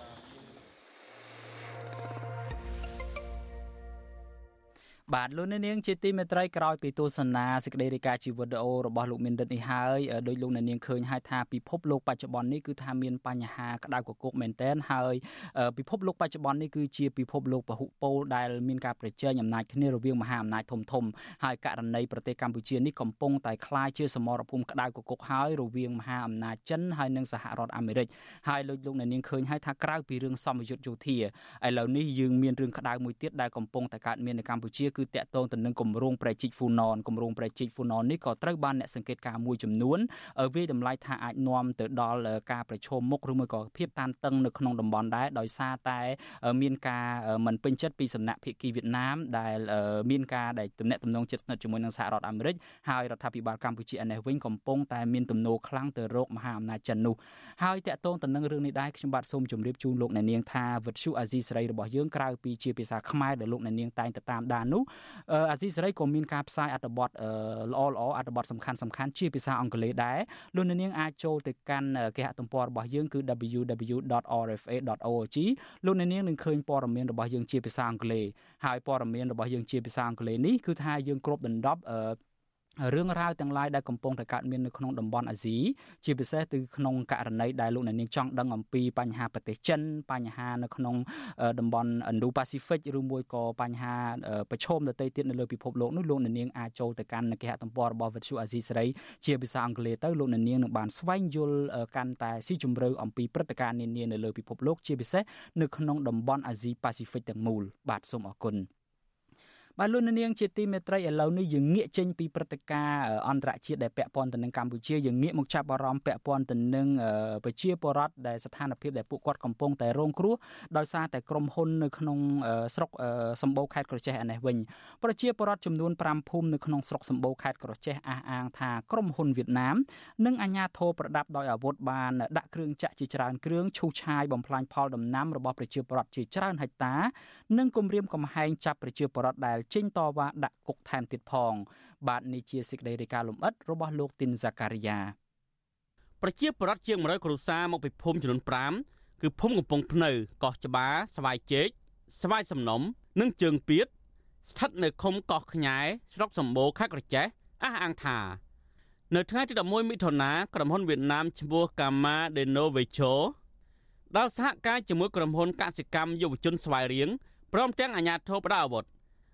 បាទលោកអ្នកនាងជាទីមេត្រីក្រោយពីទស្សនាសេចក្តីរាយការណ៍ជីវិតវីដេអូរបស់លោកមានរិទ្ធនេះហើយដោយលោកអ្នកនាងឃើញហើយថាពិភពលោកបច្ចុប្បន្ននេះគឺថាមានបញ្ហាក្តៅគគុកមែនទែនហើយពិភពលោកបច្ចុប្បន្ននេះគឺជាពិភពលោកពហុពលដែលមានការប្រជែងអំណាចគ្នារវាងមហាអំណាចធំធំហើយករណីប្រទេសកម្ពុជានេះកំពុងតែក្លាយជាសមរភូមិក្តៅគគុកហើយរវាងមហាអំណាចចិនហើយនិងសហរដ្ឋអាមេរិកហើយលោកលោកអ្នកនាងឃើញហើយថាក្រៅពីរឿងសម្ពយុទ្ធយោធាឥឡូវនេះយើងមានរឿងក្តៅមួយទៀតដែលកំពុងតែកើតមាននៅកម្ពុជាគឺតាក់ទងទៅនឹងគម្រោងប្រជិកហ្វូណនគម្រោងប្រជិកហ្វូណននេះក៏ត្រូវបានអ្នកសង្កេតការណ៍មួយចំនួនវាយតម្លៃថាអាចនាំទៅដល់ការប្រឈមមុខឬមួយក៏ភាពតានតឹងនៅក្នុងតំបន់ដែរដោយសារតែមានការមិនពេញចិត្តពីសំណាក់ភាគីវៀតណាមដែលមានការដែលទំនាក់ទំនងជិតស្និទ្ធជាមួយនឹងសហរដ្ឋអាមេរិកហើយរដ្ឋាភិបាលកម្ពុជាឯនេះវិញកំពុងតែមានទំនោរខ្លាំងទៅរកមហាអំណាចចិននោះហើយតាក់ទងទៅនឹងរឿងនេះដែរខ្ញុំបាទសូមជម្រាបជូនលោកអ្នកនាងថាវិទ្យុអាស៊ីសេរីរបស់យើងក្រៅពីជាភាសាខ្មែរដែលលោកអ្នកនាងតែងតែតាមដាននោះអាស៊ីសេរីក៏មានការផ្សាយអត្ថបទល្អល្អអត្ថបទសំខាន់សំខាន់ជាភាសាអង់គ្លេសដែរលោកអ្នកនាងអាចចូលទៅកាន់គេហទំព័ររបស់យើងគឺ double-u double-u double-u ដត r f a ដត org លោកអ្នកនាងនឹងឃើញព័ត៌មានរបស់យើងជាភាសាអង់គ្លេសហើយព័ត៌មានរបស់យើងជាភាសាអង់គ្លេសនេះគឺថាយើងគ្របដណ្ដប់រឿងរ៉ាវទាំងឡាយដែលកំពុងតែកើតមាននៅក្នុងតំបន់អាស៊ីជាពិសេសទៅក្នុងករណីដែលលោកអ្នកនាងចង់ដឹងអំពីបញ្ហាប្រទេសចិនបញ្ហានៅក្នុងតំបន់ Indo-Pacific ឬមួយក៏បញ្ហាប្រឈមដទៃទៀតនៅលើពិភពលោកនោះលោកអ្នកនាងអាចចូលទៅកាន់គេហទំព័ររបស់វិទ្យុអាស៊ីសេរីជាភាសាអង់គ្លេសទៅលោកអ្នកនាងនឹងបានស្វែងយល់កាន់តែស៊ីជម្រៅអំពីព្រឹត្តិការណ៍នានានៅលើពិភពលោកជាពិសេសនៅក្នុងតំបន់អាស៊ីប៉ាស៊ីហ្វិកទាំងមូលបាទសូមអរគុណបាទលោកនាងជាទីមេត្រីឥឡូវនេះយើងងាកចេញពីព្រឹត្តិការណ៍អន្តរជាតិដែលពាក់ព័ន្ធទៅនឹងកម្ពុជាយើងងាកមកចាប់អារម្មណ៍ពាក់ព័ន្ធទៅនឹងប្រជាពលរដ្ឋដែលស្ថានភាពដែលពួកគាត់កំពុងតែរងគ្រោះដោយសារតែក្រុមហ៊ុននៅក្នុងស្រុកសម្បូរខេត្តក្រចេះឯនេះវិញប្រជាពលរដ្ឋចំនួនប្រាំភូមិនៅក្នុងស្រុកសម្បូរខេត្តក្រចេះអះអាងថាក្រុមហ៊ុនវៀតណាមនិងអាជ្ញាធរប្រដាប់ដោយអាវុធបានដាក់គ្រឿងចាក់ជាច្រើនគ្រឿងឈូសឆាយបំផ្លាញផលដំណាំរបស់ប្រជាពលរដ្ឋជាច្រើនហិកតានិងគំរាមកំហែងចាប់ប្រជាពលរដ្ឋដែលចេញតវ៉ាដាក់គុកថែមទៀតផងបាទនេះជាសេចក្តីរាយការណ៍លម្អិតរបស់លោកទីនហ្សាការីយ៉ាប្រជាពលរដ្ឋជាងមួយរយគ្រួសារមកពីភូមិចំនួនប្រាំគឺភូមិកំពង់ភ្នៅកោះច្បារស្វាយជែកស្វាយសំណុំនិងជើងពៀតស្ថិតនៅឃុំកោះខ្ញែស្រុកសម្បូរខេត្តក្រចេះអះអាងថានៅថ្ងៃទីដប់មួយមិថុនាក្រុមហ៊ុនវៀតណាមឈ្មោះ Gamma Denovecho ដល់សហការជាមួយក្រុមហ៊ុនកសិកម្មយុវជនស្វាយរៀងព្រមទាំងអាជ្ញាធរផ្ដល់អាវុធ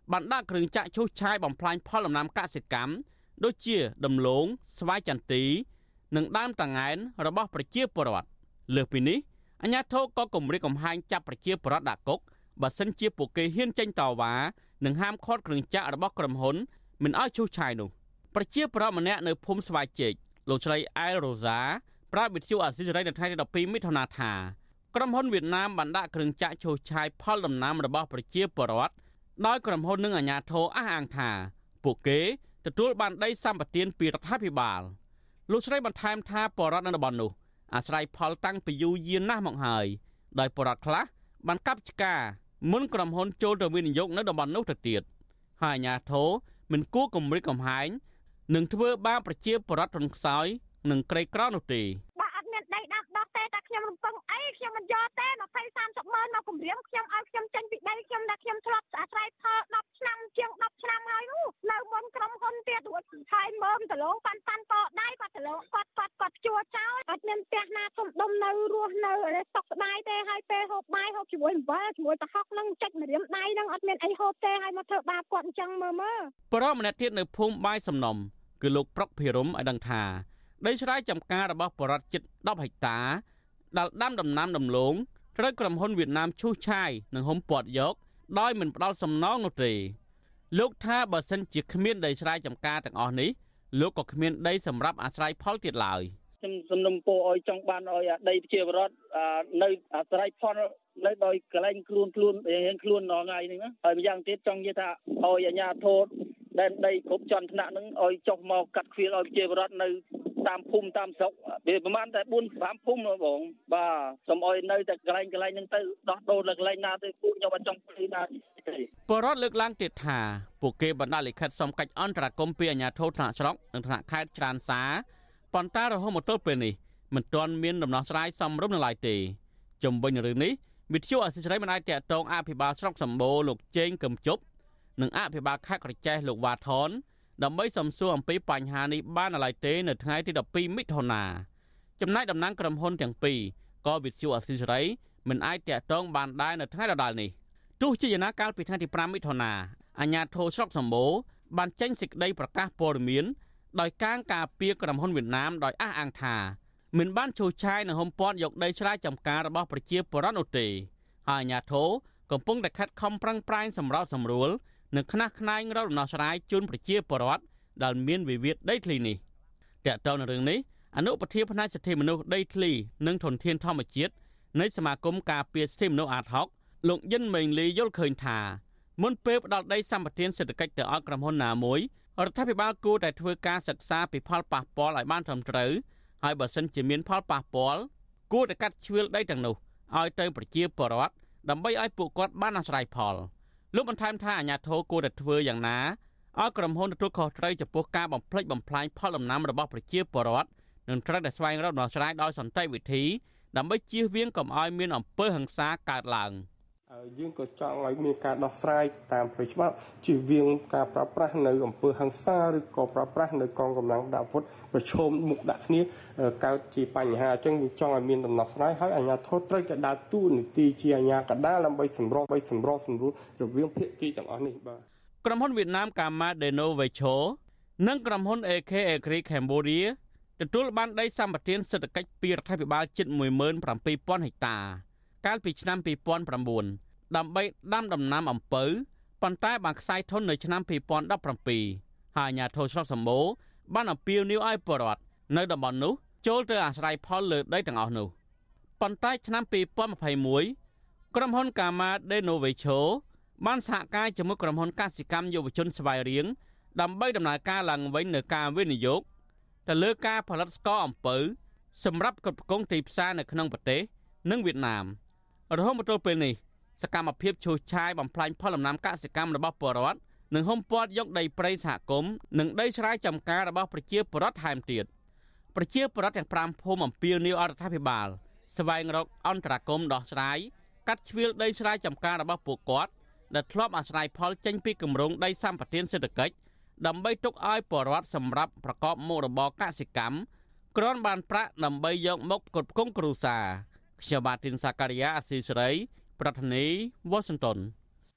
បានដាក់គ្រឿងចាក់ឈូសឆាយបំផ្លាញផលដំណាំកសិកម្មដូចជាដំឡូងស្វាយចន្ទីនិងដើមតាងែនរបស់ប្រជាពលរដ្ឋលើសពីនេះអាជ្ញាធរក៏គម្រាមកំហែងចាប់ប្រជាពលរដ្ឋដាក់គុកបើសិនជាពួកគេហ៊ានចេញតវ៉ានិងហាមឃាត់គ្រឿងចាក់របស់ក្រុមហ៊ុនមិនឲ្យឈូសឆាយនោះប្រជាពលរដ្ឋម្នាក់នៅភូមិស្វាយជែកលោកស្រីអែលរ៉ូសាប្រាប់វិទ្យុអាស៊ីសេរីនៅថ្ងៃទីដប់ពីរមិថុនាថាក្រុមហ៊ុនវៀតណាមបានដាក់គ្រឿងចាក់ឈូសឆាយផលដំណាំរបស់ប្រជាពលរដ្ឋដោយក្រុមហ៊ុននិងអាជ្ញាធរអះអាងថាពួកគេទទួលបានដីសម្បត្តិពីរដ្ឋាភិបាលលោកស្រីបន្ថែមថាពលរដ្ឋនៅតំបន់នោះអាស្រ័យផលតាំងពីយូរយារណាស់មកហើយដោយពលរដ្ឋខ្លះបានកាប់ឆ្ការមុនក្រុមហ៊ុនចូលទៅវិនិយោគនៅតំបន់នោះទៅទៀតហើយអាជ្ញាធរមិនគួរគំរាមកំហែងនឹងធ្វើបាបប្រជាពលរដ្ឋរងខ្សោយនិងក្រីក្រនោះទេបាទអត់មានដីដាំដុះទេតែខ្ញុំរំពឹងអីខ្ញុំមិនយកទេยี่สิบ สามสิบម៉ឺនមកគម្រាមខ្ញុំឲ្យខ្ញុំចេញពីដីខ្ញុំដែលខ្ញុំធ្លាប់អាស្រ័យផលដប់ឆ្នាំជាងដប់ឆ្នាំហើយនោះនៅមុនក្រុមហ៊ុនទៀតរួចហើយមើមដលងប៉ាន់ប៉ាន់តដៃគាត់ដលងគាត់គាត់គាត់ជួចោលអត់មានផ្ទះណាធំដុំនៅរស់នៅសុខស្ដាយទេហើយពេលហូបបាយហូបជាមួយអំបិលជាមួយប្រហុកនឹងចិច្ចម្រាមដៃនឹងអត់មានអីហូបទេហើយមកធ្វើបាបគាត់អញ្ចឹងមើលមើលបរិបម្នាក់ទៀតនៅភូមិបាយសំណុំគឺលោកប្រុកភិរមឲ្យដឹងថាដីស្រែចម្ការរបស់បរិវត្តជិតដប់ហិកតាដែលដាំដំណាំដំឡូងត្រូវក្រុមហ៊ុនវៀតណាមឈូសឆាយនិងហុំព័ទ្ធយកដោយមិនផ្ដល់សំណងនោះទេលោកថាបើសិនជាគ្មានដីស្រែចម្ការទាំងអស់នេះលោកក៏គ្មានដីសម្រាប់អាស្រ័យផលទៀតឡើយខ្ញុំសំណុំពរឲ្យចង់បានឲ្យដីប្រជាពលរដ្ឋនៅអាស្រ័យផលនៅដោយកលែងខ្លួនខ្លួនរៀងខ្លួនដល់ថ្ងៃនេះហើយម្យ៉ាងទៀតចង់និយាយថាឲ្យអាជ្ញាធរដែនដីគ្រប់ជាន់ថ្នាក់នឹងឲ្យចុះមកកាត់ខ្វៀលឲ្យប្រជាពលរដ្ឋនៅតាមភូមិតាមស្រុកវាប្រហែលតែបួន ប្រាំភូមិបងបាទសូមឲ្យនៅតែកន្លែងកន្លែងហ្នឹងទៅដោះដូរនៅកន្លែងណាទៅពួកខ្ញុំអត់ចង់ទៅណាទេបរដ្ឋលើកឡើងទៀតថាពួកគេបណ្ដាលិខិតសុំកិច្ចអន្តរាគមន៍ពីអាជ្ញាធរថ្នាក់ស្រុកនិងថ្នាក់ខេត្តច្រានសាប៉ុន្តែរហូតមកទល់ពេលនេះមិនទាន់មានដំណោះស្រាយសមរម្យនៅឡើយទេជំវិញរឿងនេះវិទ្យុអសិរ័យមិនអាចតាក់ទងអភិបាលស្រុកសម្បូរលោកជេងកឹមជប់និងអភិបាលខេត្តក្រចេះលោកវ៉ាថនដើម្បីសំសួរអំពីបញ្ហានេះបាននៅឡើយទេនៅថ្ងៃទីដប់ពីរមិថុនាចំណែកតំណាងក្រុមហ៊ុនទាំងពីរក៏វិទ្យុអសិរ័យមិនអាចតាក់ទងបានដែរនៅថ្ងៃដដែលនេះទោះជាយ៉ាងណាកាលពីថ្ងៃទីប្រាំមិថុនាអាជ្ញាធរស្រុកសម្បូរបានចេញសេចក្តីប្រកាសព័ត៌មានដោយការការពារក្រុមហ៊ុនវៀតណាមដោយអះអាងថាមិនបានឈូសឆាយនិងហុំព័ទ្ធយកដីស្រែចម្ការរបស់ប្រជាពលរដ្ឋនោះទេហើយអាជ្ញាធរកំពុងតែខិតខំប្រឹងប្រែងសម្របសម្រួលនិងខ្នះខ្នែងរកដំណោះស្រាយជូនប្រជាពលរដ្ឋដែលមានវិវាទដីធ្លីនេះតើតើនៅរឿងនេះអនុប្រធានផ្នែកសិទ្ធិមនុស្សដីធ្លីនិងធនធានធម្មជាតិនៃសមាគមការពារសិទ្ធិមនុស្សអាតហុកលោកយិនមេងលីយល់ឃើញថាមុនពេលផ្ដល់ដីសម្បត្តិសេដ្ឋកិច្ចទៅឲ្យក្រុមហ៊ុនណាមួយរដ្ឋាភិបាលគួរតែធ្វើការសិក្សាពីផលប៉ះពាល់ឲ្យបានត្រឹមត្រូវហើយបើសិនជាមានផលប៉ះពាល់គួរតែកាត់ជ្រឿលដីទាំងនោះឲ្យទៅប្រជាពលរដ្ឋដើម្បីឲ្យពួកគាត់បានអាស្រ័យផលលោកបន្ថែមថាអាជ្ញាធរគួរតែធ្វើយ៉ាងណាឲ្យក្រុមហ៊ុនទទួលខុសត្រូវចំពោះការបំផ្លិចបំផ្លាញផលដំណាំរបស់ប្រជាពលរដ្ឋនិងត្រូវតែស្វែងរកដំណោះស្រាយដោយសន្តិវិធីដើម្បីជៀសវាងកុំឲ្យមានអំពើហិង្សាកើតឡើងយើងក៏ចង់ឲ្យមានការដោះស្រាយតាមផ្លូវច្បាប់ជៀសវាងការប្រើប្រាស់នៅអំពើហិង្សាឬក៏ប្រើប្រាស់នៅកងកម្លាំងដាក់អាវុធប្រឈមមុខដាក់គ្នាកើតជាបញ្ហាអញ្ចឹងយើងចង់ឲ្យមានដំណោះស្រាយហើយអាជ្ញាធរត្រូវតែដើរតួនាទីជាអាជ្ញាកណ្ដាលដើម្បីសម្របបីសម្របសម្រួលរវាងភាគីទាំងអស់នេះបាទក្រុមហ៊ុនវៀតណាម Kama Denovecho និងក្រុមហ៊ុន เอ เค Agri Cambodia ទទួលបានដីសម្បត្តិសេដ្ឋកិច្ចពីរដ្ឋាភិបាលជិត មួយម៉ឺនប្រាំពីរពាន់ ហិកតាកាលពីឆ្នាំពីរពាន់ប្រាំបួនដើម្បីដាំដំណាំអំពៅប៉ុន្តែបានខ្សែធននៅឆ្នាំពីរពាន់ដប់ប្រាំពីរហើយអាជ្ញាធរស្រុកសម្បូរបានអំពាវនាវឲ្យពលរដ្ឋនៅតំបន់នោះចូលទៅអាស្រ័យផលលើដីទាំងអស់នោះប៉ុន្តែឆ្នាំពីរពាន់ម្ភៃមួយក្រុមហ៊ុន Kama Denovecho បានសហការជាមួយក្រុមហ៊ុនកសិកម្មយុវជនស្វាយរៀងដើម្បីដំណើរការឡើងវិញនៅការវិនិយោគទៅលើការផលិតស្ករអំពៅសម្រាប់ផ្គត់ផ្គង់ទីផ្សារនៅក្នុងប្រទេសនិងវៀតណាមរហូតមកទល់ពេលនេះសកម្មភាពឈូសឆាយបំផ្លាញផលដំណាំកសិកម្មរបស់ពលរដ្ឋនិងហុំព័ទ្ធយកដីព្រៃសហគមន៍និងដីស្រែចម្ការរបស់ប្រជាពលរដ្ឋថែមទៀតប្រជាពលរដ្ឋទាំងប្រាំភូមិអំពាវនាវរដ្ឋាភិបាលស្វែងរកអន្តរាគមន៍ដោះស្រាយកាត់ជ្រៀលដីស្រែចម្ការរបស់ពួកគាត់ដែលធ្លាប់អាស្រ័យផលចេញពីគម្រោងដីសម្បត្តិសេដ្ឋកិច្ចដើម្បីទុកឲ្យពលរដ្ឋសម្រាប់ប្រកបមុខរបរកសិកម្មគ្រាន់បានប្រាក់ដើម្បីយកមកផ្គត់ផ្គង់គ្រួសារខ្ញុំបាទទីនសាការីយ៉ាអស៊ីសេរីប្រធានាធិបតី Washington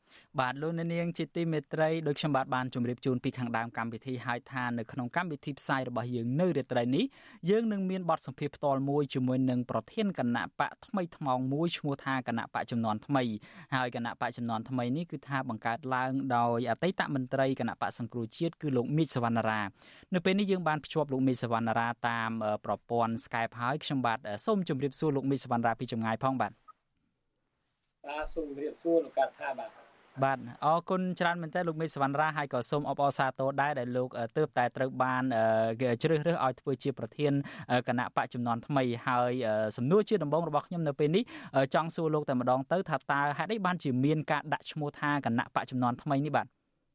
បាទលោកអ្នកនាងជាទីមេត្រីដោយខ្ញុំបាទបានជម្រាបជូនពីខាងដើមកម្មវិធីហើយថានៅក្នុងកម្មវិធីផ្សាយរបស់យើងនៅរាត្រីនេះយើងនឹងមានបទសម្ភាសន៍ផ្ទាល់មួយជាមួយនឹងប្រធានគណៈបកថ្មីថ្មោងមួយឈ្មោះថាគណៈបកចំនួនថ្មីហើយគណៈបកចំនួនថ្មីនេះគឺថាបង្កើតឡើងដោយអតីតមន្ត្រីគណៈបកសង្គ្រោះជាតិគឺលោកមីតសវណ្ណារានៅពេលនេះយើងបានភ្ជាប់លោកមីតសវណ្ណារាតាមប្រព័ន្ធ Skype ហើយខ្ញុំបាទសូមជម្រាបសួរលោកមីតសវណ្ណារាពីចម្ងាយផងបាទបាទសូមជម្រាបសួរលោកកាថាបាទបាទអរគុណច្រើនមែនតើលោកមេសវណ្ណរាហើយក៏សូមអបអរសាទរដែរដែលលោកទើបតែត្រូវបានជ្រើសរើសឲ្យធ្វើជាប្រធានគណៈបកចំនួនថ្មីហើយសំណួរជាដំបូងរបស់ខ្ញុំនៅពេលនេះចង់សួរលោកតែម្ដងទៅថាតើហេតុអីបានជាមានការដាក់ឈ្មោះថាគណៈបកចំនួនថ្មីនេះបាទ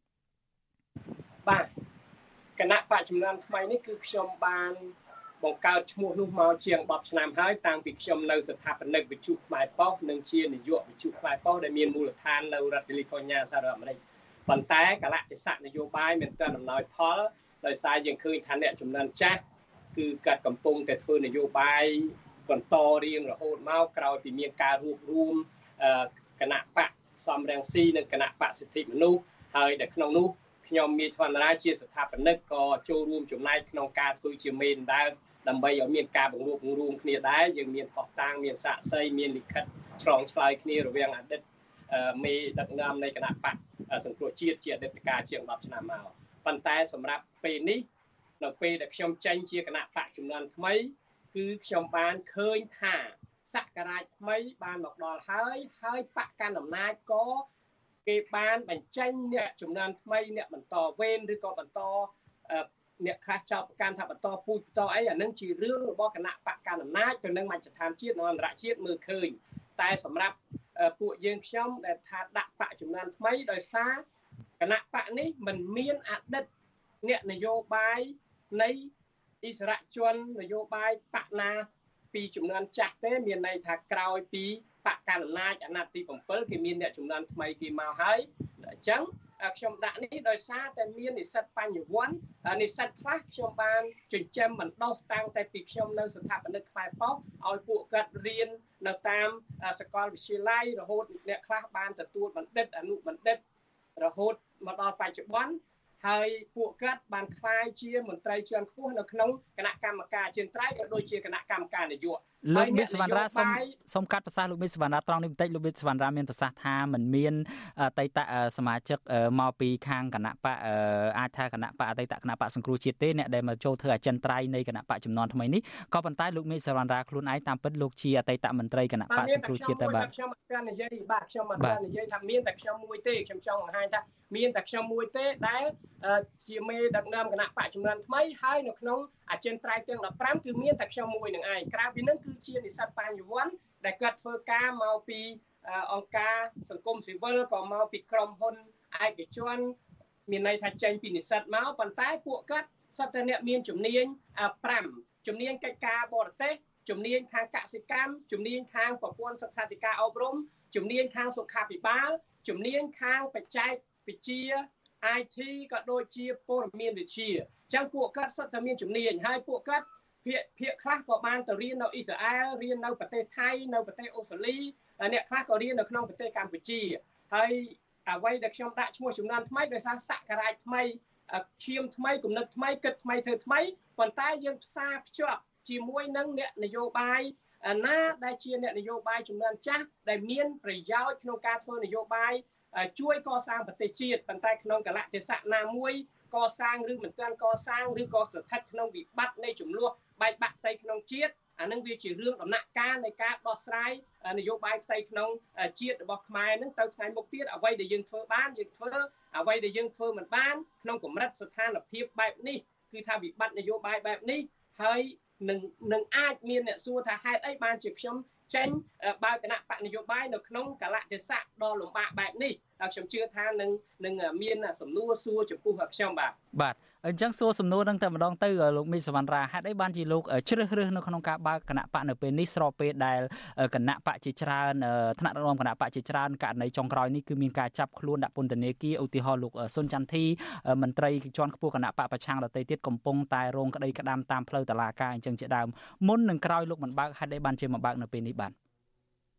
បាទគណៈបកចំនួនថ្មីនេះគឺខ្ញុំបានបង្កើតឈ្មោះនោះមកជាងដប់ឆ្នាំហើយតាំងពីខ្ញុំនៅស្ថាបនិកវិទ្យុផ្លែប៉ោះនិងជានាយកវិទ្យុផ្លែប៉ោះដែលមានមូលដ្ឋាននៅរដ្ឋ California សហរដ្ឋអាមេរិកប៉ុន្តែកលៈទេសៈនយោបាយមានតែដំណោយផលដោយសារយើងឃើញថាអ្នកចំនួនចាស់គឺកាត់កំពុងតែធ្វើនយោបាយបន្តរៀងរហូតមកក្រោយពីមានការរួបរวมគណៈបកសំរងស៊ីនិងគណៈបកសិទ្ធិមនុស្សហើយដែលក្នុងនោះខ្ញុំមានស្វណ្ណរាជាស្ថាបនិកក៏ចូលរួមចំណែកក្នុងការធ្វើជាមេដណ្ដើមដើម្បីឲ្យមានការបង្រួបបង្រួមគ្នាដែរយើងមានផុសតាងមានសាក្សីមានលិខិតឆ្លងឆ្លើយគ្នារវាងអតីតមេដឹកនាំនៃគណៈបកសង្គ្រោះជាតិជាអតីតកាលជាងដប់ឆ្នាំមកប៉ុន្តែសម្រាប់ពេលនេះនៅពេលដែលខ្ញុំចេញជាគណៈបកចំនួនថ្មីគឺខ្ញុំបានឃើញថាសក្ការៈថ្មីបានមកដល់ហើយហើយបកកណ្ដាលអំណាចក៏គេបានបញ្ចេញអ្នកចំនួនថ្មីអ្នកបន្តវេនឬក៏បន្តអ្នកខ្លះចោទប្រកាន់ថាបន្តពូជបន្តអីអានឹងជារឿងរបស់គណៈបកកណ្ដាលអំណាចទៅនឹងមជ្ឈដ្ឋានជាតិនិងអន្តរជាតិមើលឃើញតែសម្រាប់ពួកយើងខ្ញុំដែលថាដាក់បកចំនួនថ្មីដោយសារគណៈបកនេះមិនមានអតីតអ្នកនយោបាយនៃអិសរាជជននយោបាយបកណាពីចំនួនចាស់ទេមានន័យថាក្រោយពីបកកណ្ដាលអំណាចអាណត្តិទី7គេមានអ្នកចំនួនថ្មីគេមកហើយអញ្ចឹងខ្ញុំដាក់នេះដោយសារតែមាននិស្សិតបញ្ញវន្តនិស្សិតខ្លះខ្ញុំបានចិញ្ចឹមបណ្ដុះតាំងតែពីខ្ញុំនៅស្ថាបនិកផ្លែប៉ោះឲ្យពួកគាត់រៀននៅតាមសាកលវិទ្យាល័យរហូតអ្នកខ្លះបានទទួលបណ្ឌិតអនុបណ្ឌិតរហូតមកដល់បច្ចុប្បន្នហើយពួកគាត់បានក្លាយជាមន្ត្រីជាន់ខ្ពស់នៅក្នុងគណៈកម្មការជាត្រៃក៏ដូចជាគណៈកម្មការនយោបាយលោកមីសវណ្ណរាសូមសូមកាត់ប្រសាសន៍លោកមីសវណ្ណរាត្រង់នេះបន្តិចលោកមីសវណ្ណរាមានប្រសាសន៍ថាมันមានអតីតសមាជិកមកពីខាងគណៈបកអាចថាគណៈបកអតីតគណៈបកសង្គ្រោះជាតិទេអ្នកដែលមកចូលធ្វើអចិន្ត្រៃយ៍នៃគណៈបកចំនួនថ្មីនេះក៏ប៉ុន្តែលោកមីសវណ្ណរាខ្លួនឯងតាមពិតលោកជាអតីតមន្ត្រីគណៈបកសង្គ្រោះជាតិតែបាទខ្ញុំអត់និយាយបាទខ្ញុំអត់និយាយថាមានតែខ្ញុំមួយទេខ្ញុំចង់បង្ហាញថាមានតែខ្ញុំមួយទេដែលជាមេដឹកនាំគណៈបកចំនួនថ្មីហើយនៅក្នុងអចិន្ត្រៃយ៍ទាំងដប់ប្រាំគឺមានតែខ្ញុំមួយនឹងឯងក្រៅពីនឹងគឺជានិស្សិតបញ្ញវន្តដែលគាត់ធ្វើការមកពីអង្គការសង្គមស៊ីវិលក៏មកពីក្រុមហ៊ុនឯកជនមានន័យថាចេញពីនិស្សិតមកប៉ុន្តែពួកគាត់សុទ្ធតែអ្នកមានជំនាញប្រាំជំនាញកិច្ចការបរទេសជំនាញខាងកសិកម្មជំនាញខាងប្រព័ន្ធសិក្សាធិការអប់រំជំនាញខាងសុខាភិបាលជំនាញខាងបច្ចេកវិទ្យា ไอ ที ក៏ដូចជាព័ត៌មានវិទ្យាអញ្ចឹងពួកគាត់សុទ្ធតែមានជំនាញហើយពួកគាត់ភាគភាគខ្លះក៏បានទៅរៀននៅអ៊ីស្រាអែលរៀននៅប្រទេសថៃនៅប្រទេសអូស្ត្រាលីអ្នកខ្លះក៏រៀននៅក្នុងប្រទេសកម្ពុជាហើយអ្វីដែលខ្ញុំដាក់ឈ្មោះចំនួនថ្មីដោយសារសក្ការៈថ្មីឈាមថ្មីគំនិតថ្មីគិតថ្មីធ្វើថ្មីប៉ុន្តែយើងផ្សារភ្ជាប់ជាមួយនឹងអ្នកនយោបាយណាដែលជាអ្នកនយោបាយចំនួនចាស់ដែលមានប្រយោជន៍ក្នុងការធ្វើនយោបាយជួយកសាងប្រទេសជាតិប៉ុន្តែក្នុងកលៈទេសៈណាមួយកសាងឬមិនទាន់កសាងឬក៏ស្ថិតក្នុងវិបត្តិនៃចំនួនបែកបាក់ផ្ទៃក្នុងជាតិអានឹងវាជារឿងដំណាក់កាលនៃការដោះស្រាយនយោបាយផ្ទៃក្នុងជាតិរបស់ខ្មែរនឹងទៅថ្ងៃមុខទៀតអ្វីដែលយើងធ្វើបានយើងធ្វើអ្វីដែលយើងធ្វើមិនបានក្នុងកម្រិតស្ថានភាពបែបនេះគឺថាវិបត្តិនយោបាយបែបនេះហើយនឹងនឹងអាចមានអ្នកសួរថាហេតុអីបានជាខ្ញុំចេញបើគណៈបកនយោបាយនៅក្នុងកលៈទេសៈដ៏លំបាកបែបនេះហើយខ្ញុំជឿថានឹងនឹងមានសំណួរសួរចំពោះខ្ញុំបាទបាទអញ្ចឹងសួរសំណួរនឹងតែម្ដងទៅលោកមីសវណ្ណរាហេតុអីបានជាលោកជ្រើសរើសនៅក្នុងការបើកគណៈបកនៅពេលនេះស្របពេលដែលគណៈបកជាច្រើនថ្នាក់ដឹកនាំគណៈបកជាច្រើនករណីចុងក្រោយនេះគឺមានការចាប់ខ្លួនដាក់ពន្ធនាគារឧទាហរណ៍លោកសុនចន្ទធីមន្ត្រីជាន់ខ្ពស់គណៈបកប្រឆាំងដទៃទៀតកំពុងតែរងក្តីក្តាមតាមផ្លូវតុលាការអញ្ចឹងជាដើមមុននឹងក្រោយលោកមិនបើកហេតុអីបានជាមកបើកនៅពេលនេះបាទ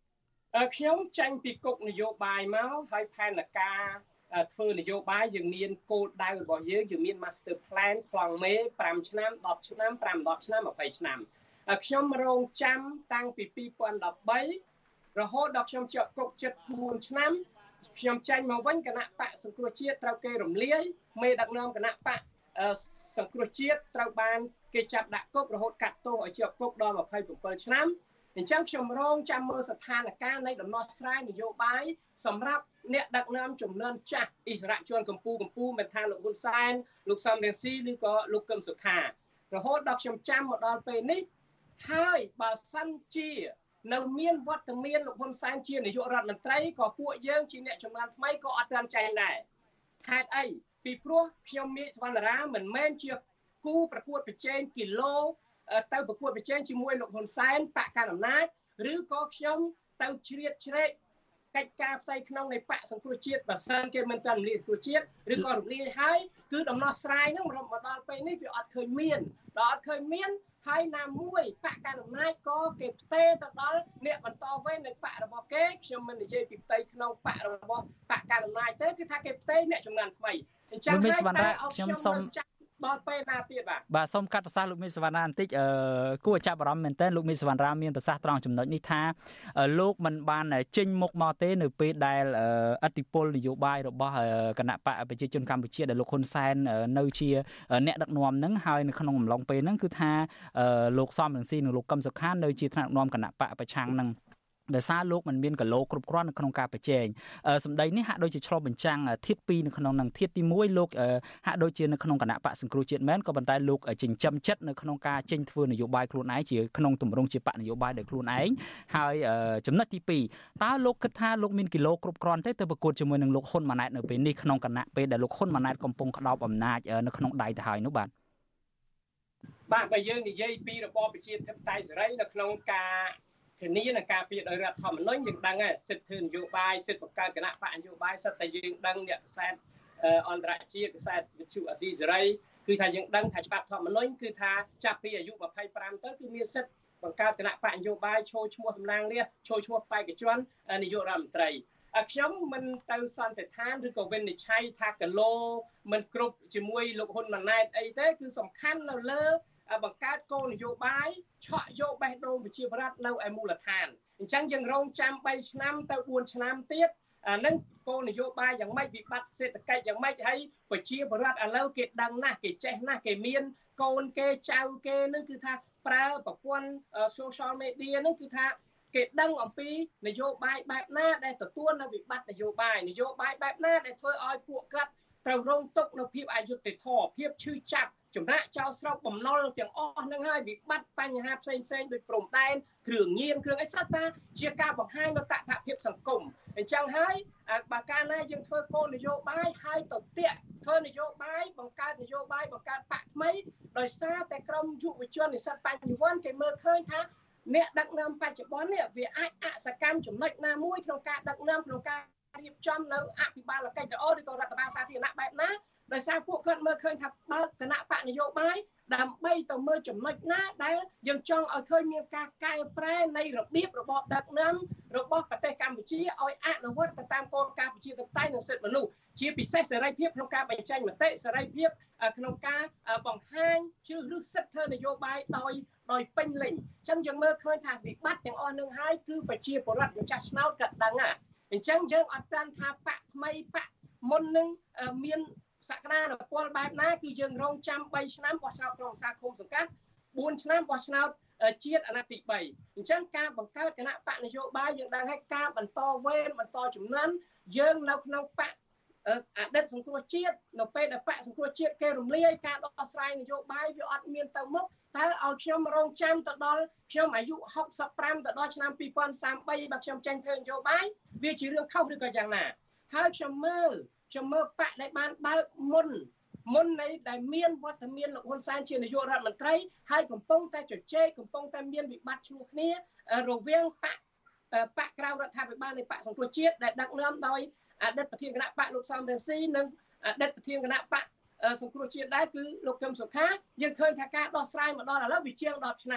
ខ្ញុំចាញ់ពីគុកនយោបាយមកហើយផែនការធ្វើនយោបាយយើងមានគោលដៅរបស់យើងយើងមាន master plan ប្លង់មេfiveឆ្នាំtenឆ្នាំfive tenឆ្នាំtwentyឆ្នាំខ្ញុំរងចាំតាំងពីtwo thousand thirteenរហូតដល់ខ្ញុំជាប់គុកseventy-fourឆ្នាំខ្ញុំចាញ់មកវិញគណៈបកសង្គ្រោះជាតិត្រូវគេរំលាយមេដឹកនាំគណៈបកសង្គ្រោះជាតិត្រូវបានគេចាប់ដាក់គុករហូតកាត់ទោសឲ្យជាប់គុកដល់twenty-sevenឆ្នាំអញ្ចឹងខ្ញុំរងចាំមើលស្ថានភាពនៃដំណោះស្រាយនយោបាយសម្រាប់អ្នកដឹកនាំចំនួនចាស់អិសរាជជនកម្ពុជាកម្ពុជាមិនថាលោកហ៊ុនសែនលោកសំរងស៊ីឬក៏លោកកឹមសុខារហូតដល់ខ្ញុំចាំមកដល់ពេលនេះហើយបើសិនជានៅមានវត្តមានលោកហ៊ុនសែនជានាយករដ្ឋមន្ត្រីក៏ពួកយើងជាអ្នកចំណានថ្មីក៏អត់ទាន់ចែងដែរហេតុអីពីព្រោះខ្ញុំមានសវណ្ណរាមិនមែនជាគូប្រកួតប្រជែងគីឡូទៅប្រកួតប្រជែងជាមួយលោកហ៊ុនសែនបកកណ្ដាលអំណាចឬក៏ខ្ញុំទៅជ្រៀតជ្រែកកិច្ចការផ្ទៃក្នុងនៃបកសង្គ្រោះជាតិបើសិនគេមិនទាន់រំលាយសង្គ្រោះជាតិឬក៏រំលាយហើយគឺដំណោះស្រាយហ្នឹងមកដល់ពេលនេះវាអត់ឃើញមានដល់អត់ឃើញមានហើយណាមួយបកកណ្ដាលអំណាចក៏គេផ្ទេរទៅដល់អ្នកបន្តវេននៃបករបស់គេខ្ញុំមិននិយាយពីផ្ទៃក្នុងបករបស់បកកណ្ដាលអំណាចទេគឺថាគេផ្ទេរអ្នកចំណានថ្មីអញ្ចឹងហើយខ្ញុំសូមដល់ពេលណាទៀតបាទបាទសូមកាត់ប្រសាសន៍លោកមីសវណ្ណាបន្តិចអឺគួរចាប់អារម្មណ៍មែនទែនលោកមីសវណ្ណាមានប្រសាសន៍ត្រង់ចំណុចនេះថាលោកមិនបានចេញមុខមកទេនៅពេលដែលអធិបុលនយោបាយរបស់គណៈបកប្រជាជនកម្ពុជាដែលលោកហ៊ុនសែននៅជាអ្នកដឹកនាំហ្នឹងហើយនៅក្នុងអំឡុងពេលហ្នឹងគឺថាលោកសំរងស៊ីនិងលោកកឹមសុខានៅជាថ្នាក់ដឹកនាំគណៈបកប្រឆាំងហ្នឹងដោយសារលោកមិនមានកឡូគ្រប់គ្រាន់នៅក្នុងការប្រជែងសម្ដីនេះហាក់ដូចជាឆ្លុះបញ្ចាំងធាតុពីរនៅក្នុងនឹងធាតុទីមួយលោកហាក់ដូចជានៅក្នុងគណៈបកសង្គ្រោះជាតិមែនក៏ប៉ុន្តែលោកចិញ្ចឹមចិត្តនៅក្នុងការចេញធ្វើនយោបាយខ្លួនឯងជាក្នុងទម្រង់ជាបកនយោបាយដោយខ្លួនឯងហើយចំណុចទីពីរតើលោកគិតថាលោកមានគីឡូគ្រប់គ្រាន់ទេទៅប្រកួតជាមួយនឹងលោកហ៊ុនម៉ាណែតនៅពេលនេះក្នុងគណៈពេលដែលលោកហ៊ុនម៉ាណែតកំពុងក្តោបអំណាចនៅក្នុងដៃទៅហើយនោះបាទបាទបើយើងនិយាយពីរបបប្រជាធិបតេយ្យសេរីនៅក្នុងការធានានឹងការពារដោយរដ្ឋធម្មនុញ្ញយើងដឹងហើយសិទ្ធិធ្វើនយោបាយសិទ្ធិបង្កើតគណៈបកនយោបាយសិទ្ធិតែយើងដឹងអ្នកខ្សែអន្តរជាតិខ្សែវិទ្យុអាស៊ីសេរីគឺថាយើងដឹងថាច្បាប់ធម្មនុញ្ញគឺថាចាប់ពីអាយុtwenty-fiveទៅគឺមានសិទ្ធិបង្កើតគណៈបកនយោបាយចូលឈ្មោះតំណាងរាស្ត្រចូលឈ្មោះបេក្ខជននាយករដ្ឋមន្ត្រីខ្ញុំមិនទៅសន្តិដ្ឋានឬក៏វិនិច្ឆ័យថាគីឡូមិនគ្រប់ជាមួយលោកហ៊ុនម៉ាណែតអីទេគឺសំខាន់នៅលើបង្កើតគោលនយោបាយឆក់យកបេះដូងប្រជាប្រដ្ឋនៅឯមូលដ្ឋានអញ្ចឹងយើងរងចាំthreeឆ្នាំទៅfourឆ្នាំទៀតអានឹងគោលនយោបាយយ៉ាងម៉េចវិបត្តិសេដ្ឋកិច្ចយ៉ាងម៉េចហើយប្រជាប្រដ្ឋឥឡូវគេដឹងណាស់គេចេះណាស់គេមានកូនគេចៅគេនឹងគឺថាប្រើប្រព័ន្ធ social media នឹងគឺថាគេដឹងអំពីនយោបាយបែបណាដែលទទួលនៅវិបត្តិនយោបាយនយោបាយបែបណាដែលធ្វើឲ្យពួកគាត់ត្រូវរងទុក្ខនៅភាពអយុត្តិធម៌ភាពឈឺចាប់ចម្រាក់ចោលស្រុកបំណុលទាំងអស់ហ្នឹងហើយវិបត្តិបញ្ហាផ្សេងផ្សេងដូចព្រំដែនគ្រឿងញៀនគ្រឿងអីសិតតាជាការបង្ហាញនៅតថភាពសង្គមអញ្ចឹងហើយបើកាលណាយើងធ្វើគោលនយោបាយហើយទៅតាក់ធ្វើនយោបាយបង្កើតនយោបាយបង្កើតបកថ្មីដោយសារតែក្រមយុវជននិស្សិតបញ្ញវន្តគេមើលឃើញថាអ្នកដឹកនាំបច្ចុប្បន្ននេះវាអាចអសកម្មចំណុចណាមួយក្នុងការដឹកនាំក្នុងការរៀបចំនៅអភិបាលកិច្ចល្អឬក៏រដ្ឋបាលសាធារណៈបែបណាដោយសារពួកគាត់មើលឃើញថាបើគណៈបកនយោបាយដើម្បីទៅមើលចំណុចណាដែលយើងចង់ឲ្យឃើញមានការកែប្រែនៃរបៀបរបបដឹកនាំរបស់ប្រទេសកម្ពុជាឲ្យអនុវត្តទៅតាមគោលការណ៍ប្រជាធិបតេយ្យនិងសិទ្ធិមនុស្សជាពិសេសសេរីភាពក្នុងការបញ្ចេញមតិសេរីភាពក្នុងការបង្ហាញជ្រើសរើសសិទ្ធិធ្វើនយោបាយដោយដោយពេញលេញអញ្ចឹងយើងមើលឃើញថាវិបត្តិទាំងអស់នឹងហើយគឺប្រជាពលរដ្ឋម្ចាស់ឆ្នោតក៏ដឹងហ่ะអញ្ចឹងយើងអត់ទាន់ថាបកថ្មីបកមុននឹងមានសក្តានុពលបែបណាគឺយើងរងចាំthreeឆ្នាំបោះឆ្នោតក្នុងសាឃុំសង្កាត់fourឆ្នាំបោះឆ្នោតជាតិអាណត្តិទីthreeអញ្ចឹងការបង្កើតគណៈបកនយោបាយយើងដឹងហើយការបន្តវេនបន្តចំនួនយើងនៅក្នុងបកអតីតសង្គ្រោះជាតិនៅពេលដែលបកសង្គ្រោះជាតិគេរំលាយការដោះស្រាយនយោបាយវាអត់មានទៅមុខតើឲ្យខ្ញុំរងចាំទៅដល់ខ្ញុំអាយុsixty-fiveទៅដល់ឆ្នាំtwenty thirty-threeបើខ្ញុំចេញធ្វើនយោបាយវាជារឿងខុសឬក៏យ៉ាងណាហើយខ្ញុំមើលខ្ញុំមើលបកដែលបានបើកមុនមុននៃដែលមានវត្តមានលោកហ៊ុនសែនជានាយករដ្ឋមន្ត្រីហើយកំពុងតែជជែកកំពុងតែមានវិបត្តិឈ្លោះគ្នារវាងបកបកក្រៅរដ្ឋាភិបាលនៃបកសង្គ្រោះជាតិដែលដឹកនាំដោយអតីតប្រធានគណៈបកលោកសំរងស៊ីនិងអតីតប្រធានគណៈបកសង្គ្រោះជាតិដែរគឺលោកកឹមសុខាយើងឃើញថាការដោះស្រាយមកដល់ឥឡូវវាជាងtenឆ្នាំ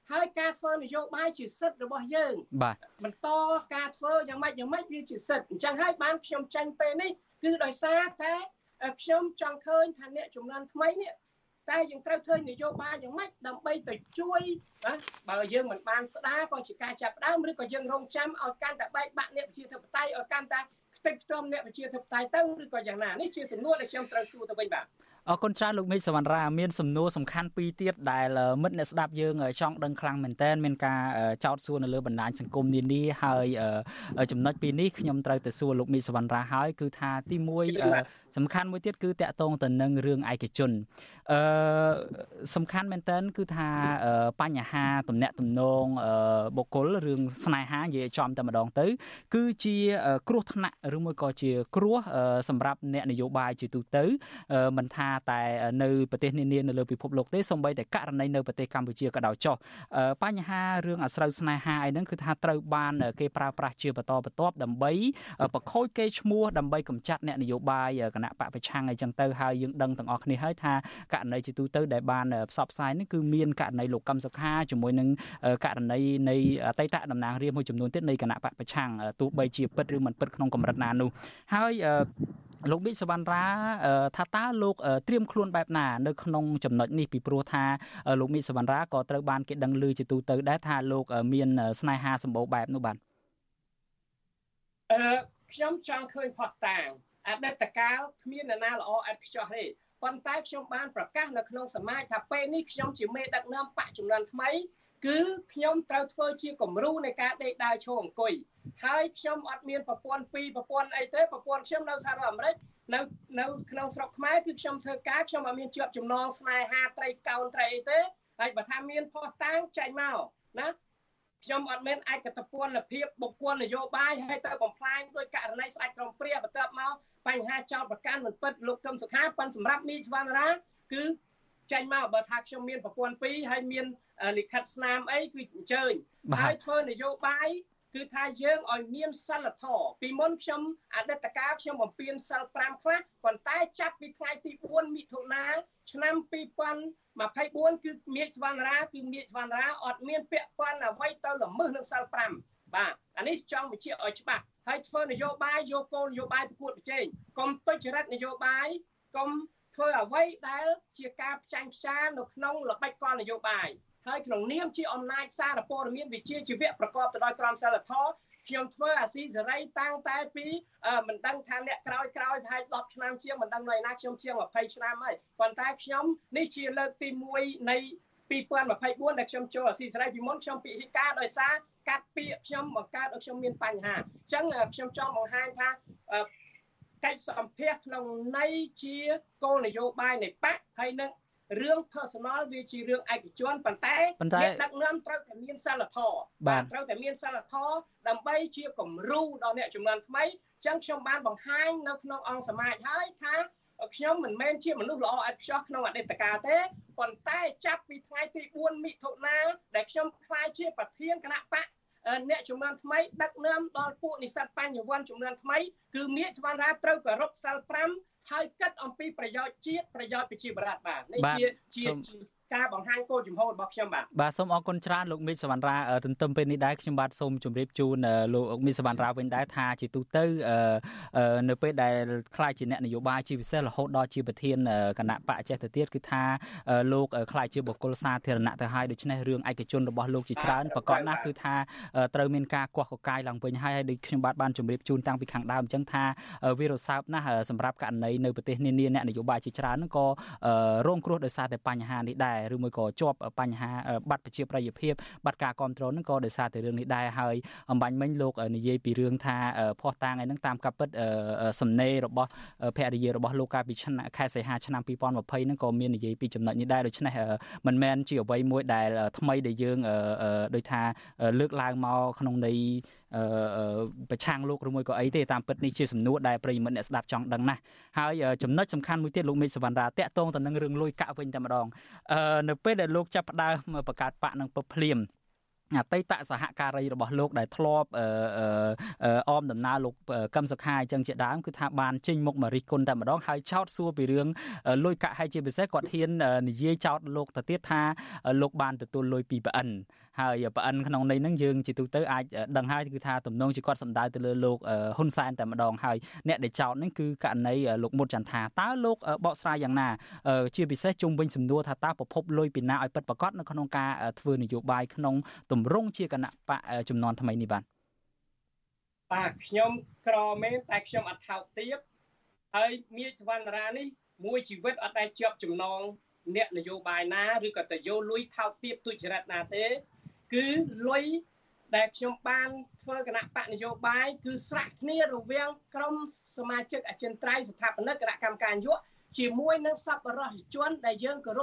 ហើយការធ្វើនយោបាយជាសិទ្ធិរបស់យើងបាទបន្តការធ្វើយ៉ាងម៉េចយ៉ាងម៉េចវាជាសិទ្ធិអញ្ចឹងហើយបានខ្ញុំចាញ់ពេលនេះគឺដោយសារតែខ្ញុំចង់ឃើញថាអ្នកជំនាន់ថ្មីនេះតែយើងត្រូវធ្វើនយោបាយយ៉ាងម៉េចដើម្បីទៅជួយណាបើយើងមិនបានស្ដារក៏ជាការចាប់ដើមឬក៏យើងរងចាំឲ្យកាន់តែបែកបាក់អ្នកប្រជាធិបតេយ្យឲ្យកាន់តែខ្ទេចខ្ទាំអ្នកប្រជាធិបតេយ្យទៅឬក៏យ៉ាងណានេះជាសំណួរដែលខ្ញុំត្រូវសួរទៅវិញបាទអរគុណច្រើនលោកមេឃសវណ្ណរាមានសំណួរសំខាន់ពីរទៀតដែលមិត្តអ្នកស្ដាប់យើងចង់ដឹងខ្លាំងមែនទែនមានការចោទសួរនៅលើបណ្ដាញសង្គមនានាហើយចំណុចពីនេះខ្ញុំត្រូវទៅសួរលោកមេឃសវណ្ណរាហើយគឺថាទីមួយសំខាន់មួយទៀតគឺតាក់ទងទៅនឹងរឿងឯកជនអឺសំខាន់មែនទែនគឺថាបញ្ហាទំនាក់ទំនងបុគ្គលរឿងស្នេហានិយាយចំតែម្ដងទៅគឺជាគ្រោះថ្នាក់ឬមួយក៏ជាគ្រោះសម្រាប់អ្នកនយោបាយជាទូទៅមិនថាតែនៅប្រទេសនានានៅលើពិភពលោកទេសូម្បីតែករណីនៅប្រទេសកម្ពុជាក៏ដោយចុះបញ្ហារឿងអាស្រូវស្នេហាអីហ្នឹងគឺថាត្រូវបានគេប្រើប្រាស់ជាបន្តបន្ទាប់ដើម្បីបង្ខូចកេរ្តិ៍ឈ្មោះដើម្បីកម្ចាត់អ្នកនយោបាយគណៈបកប្រឆាំងអីចឹងទៅហើយយើងដឹងទាំងអស់គ្នាហើយថាករណីជាទូទៅដែលបានផ្សព្វផ្សាយនេះគឺមានករណីលោកកឹមសុខាជាមួយនឹងករណីនៃអតីតតំណាងរាស្ត្រមួយចំនួនទៀតនៃគណៈបកប្រឆាំងទោះបីជាពិតឬមិនពិតក្នុងកម្រិតណានោះហើយលោកមេឃសវណ្ណរាថាតើលោកត្រៀមខ្លួនបែបណានៅក្នុងចំណុចនេះពីព្រោះថាលោកមេឃសវណ្ណរាក៏ត្រូវបានគេដឹងឮជាទូទៅដែរថាលោកមានស្នេហាសម្បូរបែបនោះបាទអឺខ្ញុំចង់ឃើញផុសតាងអតីតកាលគ្មាននរណាល្អឥតខ្ចោះទេប៉ុន្តែខ្ញុំបានប្រកាសនៅក្នុងសមាជថាពេលនេះខ្ញុំជាមេដឹកនាំបកជំនាន់ថ្មីគឺខ្ញុំត្រូវធ្វើជាគំរូនៃការដេកដើរឈរអង្គុយហើយខ្ញុំអត់មានប្រព័ន្ធពីរប្រព័ន្ធអីទេប្រព័ន្ធខ្ញុំនៅសហរដ្ឋអាមេរិកនៅនៅក្នុងស្រុកខ្មែរគឺខ្ញុំធ្វើការខ្ញុំអត់មានជាប់ចំណងស្នេហាត្រីកោណត្រីអីទេហើយបើថាមានផុសតាងចាញ់មកណាខ្ញុំអត់មានឯកតពលភាពបុគ្គលនយោបាយហើយទៅបំផ្លាញដោយករណីស្ដេចក្រមព្រះបន្ទាប់មកបញ្ហាចោតប្រកាន់មិនពិតលោកកឹមសុខាប៉ុន្តែសម្រាប់មីសវណ្ណរាគឺចាញ់មកបើថាខ្ញុំមានប្រព័ន្ធពីរហើយមានលិខិតស្នាមអីគឺអញ្ជើញហើយធ្វើនយោបាយគឺថាយើងឲ្យមានសិលធម៌ពីមុនខ្ញុំអតីតកាលខ្ញុំបំពេញសិលប្រាំខ្លះប៉ុន្តែចាប់ពីថ្ងៃទីបួនមិថុនាឆ្នាំពីរពាន់ម្ភៃបួនគឺមេឃសវណ្ណរាគឺមេឃសវណ្ណរាអត់មានពាក់ព័ន្ធអ្វីទៅល្មើសនឹងសិលប្រាំបាទអានេះចង់បញ្ជាក់ឲ្យច្បាស់ហើយធ្វើនយោបាយយកគោលនយោបាយប្រកួតប្រជែងកុំទុច្ចរិតនយោបាយកុំធ្វើអ្វីដែលជាការផ្ចាញ់ផ្ចានៅក្នុងល្បិចកលនយោបាយហើយក្នុងនាមជាអំណាចសារព័ត៌មានវិជ្ជាជីវៈប្រកបទៅដោយក្រមសីលធម៌ខ្ញុំធ្វើអាស៊ីសេរីតាំងតែពីមិនដឹងថាអ្នកក្រោយក្រោយប្រហែលដប់ឆ្នាំជាងមិនដឹងនៅណាខ្ញុំជាងម្ភៃឆ្នាំហើយប៉ុន្តែខ្ញុំនេះជាលើកទីមួយនៃពីរពាន់ម្ភៃបួនដែលខ្ញុំចូលអាស៊ីសេរីពីមុនខ្ញុំពិហិការដោយសារកាត់ពាក្យខ្ញុំបង្កើតឲ្យខ្ញុំមានបញ្ហាអញ្ចឹងខ្ញុំចង់បង្ហាញថាកិច្ចសម្ភាសក្នុងន័យជាគោលនយោបាយនៃបកហើយនឹងរឿង personal វាជារឿងឯកជនប៉ុន្តែអ្នកដឹកនាំត្រូវតែមានសិលធម៌បាទត្រូវតែមានសិលធម៌ដើម្បីជាគំរូដល់អ្នកជំនាន់ថ្មីអញ្ចឹងខ្ញុំបានបង្ហាញនៅក្នុងអង្គសមាជហើយថាខ្ញុំមិនមែនជាមនុស្សល្អឥតខ្ចោះក្នុងអតីតកាលទេប៉ុន្តែចាប់ពីថ្ងៃទីបួនមិថុនាដែលខ្ញុំក្លាយជាប្រធានគណៈបកអ្នកជំនាន់ថ្មីដឹកនាំដល់ពួកនិស្សិតបញ្ញវន្តជំនាន់ថ្មីគឺមេឃសវណ្ណរាត្រូវគោរពសិលប្រាំហើយគិតអំពីប្រយោជន៍ជាតិប្រយោជន៍ប្រជាប្រដ្ឋបាទនេះជាជាការបង្ហាញគោលជំហររបស់ខ្ញុំបាទបាទសូមអរគុណច្រើនលោកមេឃសវណ្ណរាទន្ទឹមពេលនេះដែរខ្ញុំបាទសូមជម្រាបជូនលោកមេឃសវណ្ណរាវិញដែរថាជាទូទៅនៅពេលដែលខ្លាចជាអ្នកនយោបាយជាពិសេសរហូតដល់ជាប្រធានគណៈបកចេះទៅទៀតគឺថាលោកខ្លាចជាបុគ្គលសាធារណៈទៅហើយដូច្នេះរឿងឯកជនរបស់លោកជាច្រើនប្រកបណាស់គឺថាត្រូវមានការកោះកកាយឡើងវិញហើយហើយដូចខ្ញុំបាទបានជម្រាបជូនតាំងពីខាងដើមអញ្ចឹងថាវារសើបណាស់សម្រាប់ករណីនៅប្រទេសនានាអ្នកនយោបាយជាច្រើនហ្នឹងក៏រងគ្រោះដោយសារតែបញ្ហានេះដែរឬមួយក៏ជាប់បញ្ហាបាត់ប្រជាប្រិយភាពបាត់ការគ្រប់គ្រងហ្នឹងក៏ដោយសារតែរឿងនេះដែរហើយអំបញ្ញមិញលោកនិយាយពីរឿងថាភ័ស្តុតាងឯហ្នឹងតាមការពិតសំណេររបស់ភរិយារបស់លោកកាលពីខែសីហាឆ្នាំពីរពាន់ម្ភៃហ្នឹងក៏មាននិយាយពីចំណុចនេះដែរដូច្នេះមិនមែនជាអ្វីមួយដែលថ្មីដែលយើងដូចថាលើកឡើងមកក្នុងន័យប្រឆាំងលោកឬមួយក៏អីទេតាមពិតនេះជាសំណួរដែលប្រិយមិត្តអ្នកស្ដាប់ចង់ដឹងណាស់ហើយចំណុចសំខាន់មួយទៀតលោកមេឃសវណ្ណរាតាក់ទងទៅនឹងរឿងលុយកាក់វិញតែម្ដងនៅពេលដែលលោកចាប់ផ្ដើមបង្កើតបកនឹងពឹបភ្លាមអតីតសហការីរបស់លោកដែលធ្លាប់អមដំណើរលោកកឹមសុខាអញ្ចឹងជាដើមគឺថាបានចេញមុខមករិះគន់តែម្ដងហើយចោទសួរពីរឿងលុយកាក់ហើយជាពិសេសគាត់ហ៊ាននិយាយចោទលោកទៅទៀតថាលោកបានទទួលលុយពីប្អិនហើយប្អិនក្នុងន័យហ្នឹងយើងជាទូទៅអាចដឹងហើយគឺថាទំនងជាគាត់សម្ដៅទៅលើលោកហ៊ុនសែនតែម្ដងហើយអ្នកដែលចោទហ្នឹងគឺករណីលោកមុតចន្ទថាតើលោកបកស្រាយយ៉ាងណាជាពិសេសជុំវិញសំណួរថាតើប្រភពលុយពីណាឲ្យពិតប្រាកដនៅក្នុងការធ្វើនយោបាយក្នុងទម្រង់ជាគណៈបកចំនួនថ្មីនេះបាទបាទខ្ញុំក្រមែនតែខ្ញុំអត់ថោកទាបហើយមាសវណ្ណរានេះមួយជីវិតអត់ដែលជាប់ចំណងអ្នកនយោបាយណាឬក៏ទៅយកលុយថោកទាបទុច្ចរិតណាទេគឺលុយដែលខ្ញុំបានធ្វើគណៈបកនយោបាយគឺស្រាក់គ្នារវាងក្រុមសមាជិកអចិន្ត្រៃយ៍ស្ថាបនិកគណៈកម្មការនយោបាយជាមួយនឹងសប្បុរសជនដែលយើងគោរព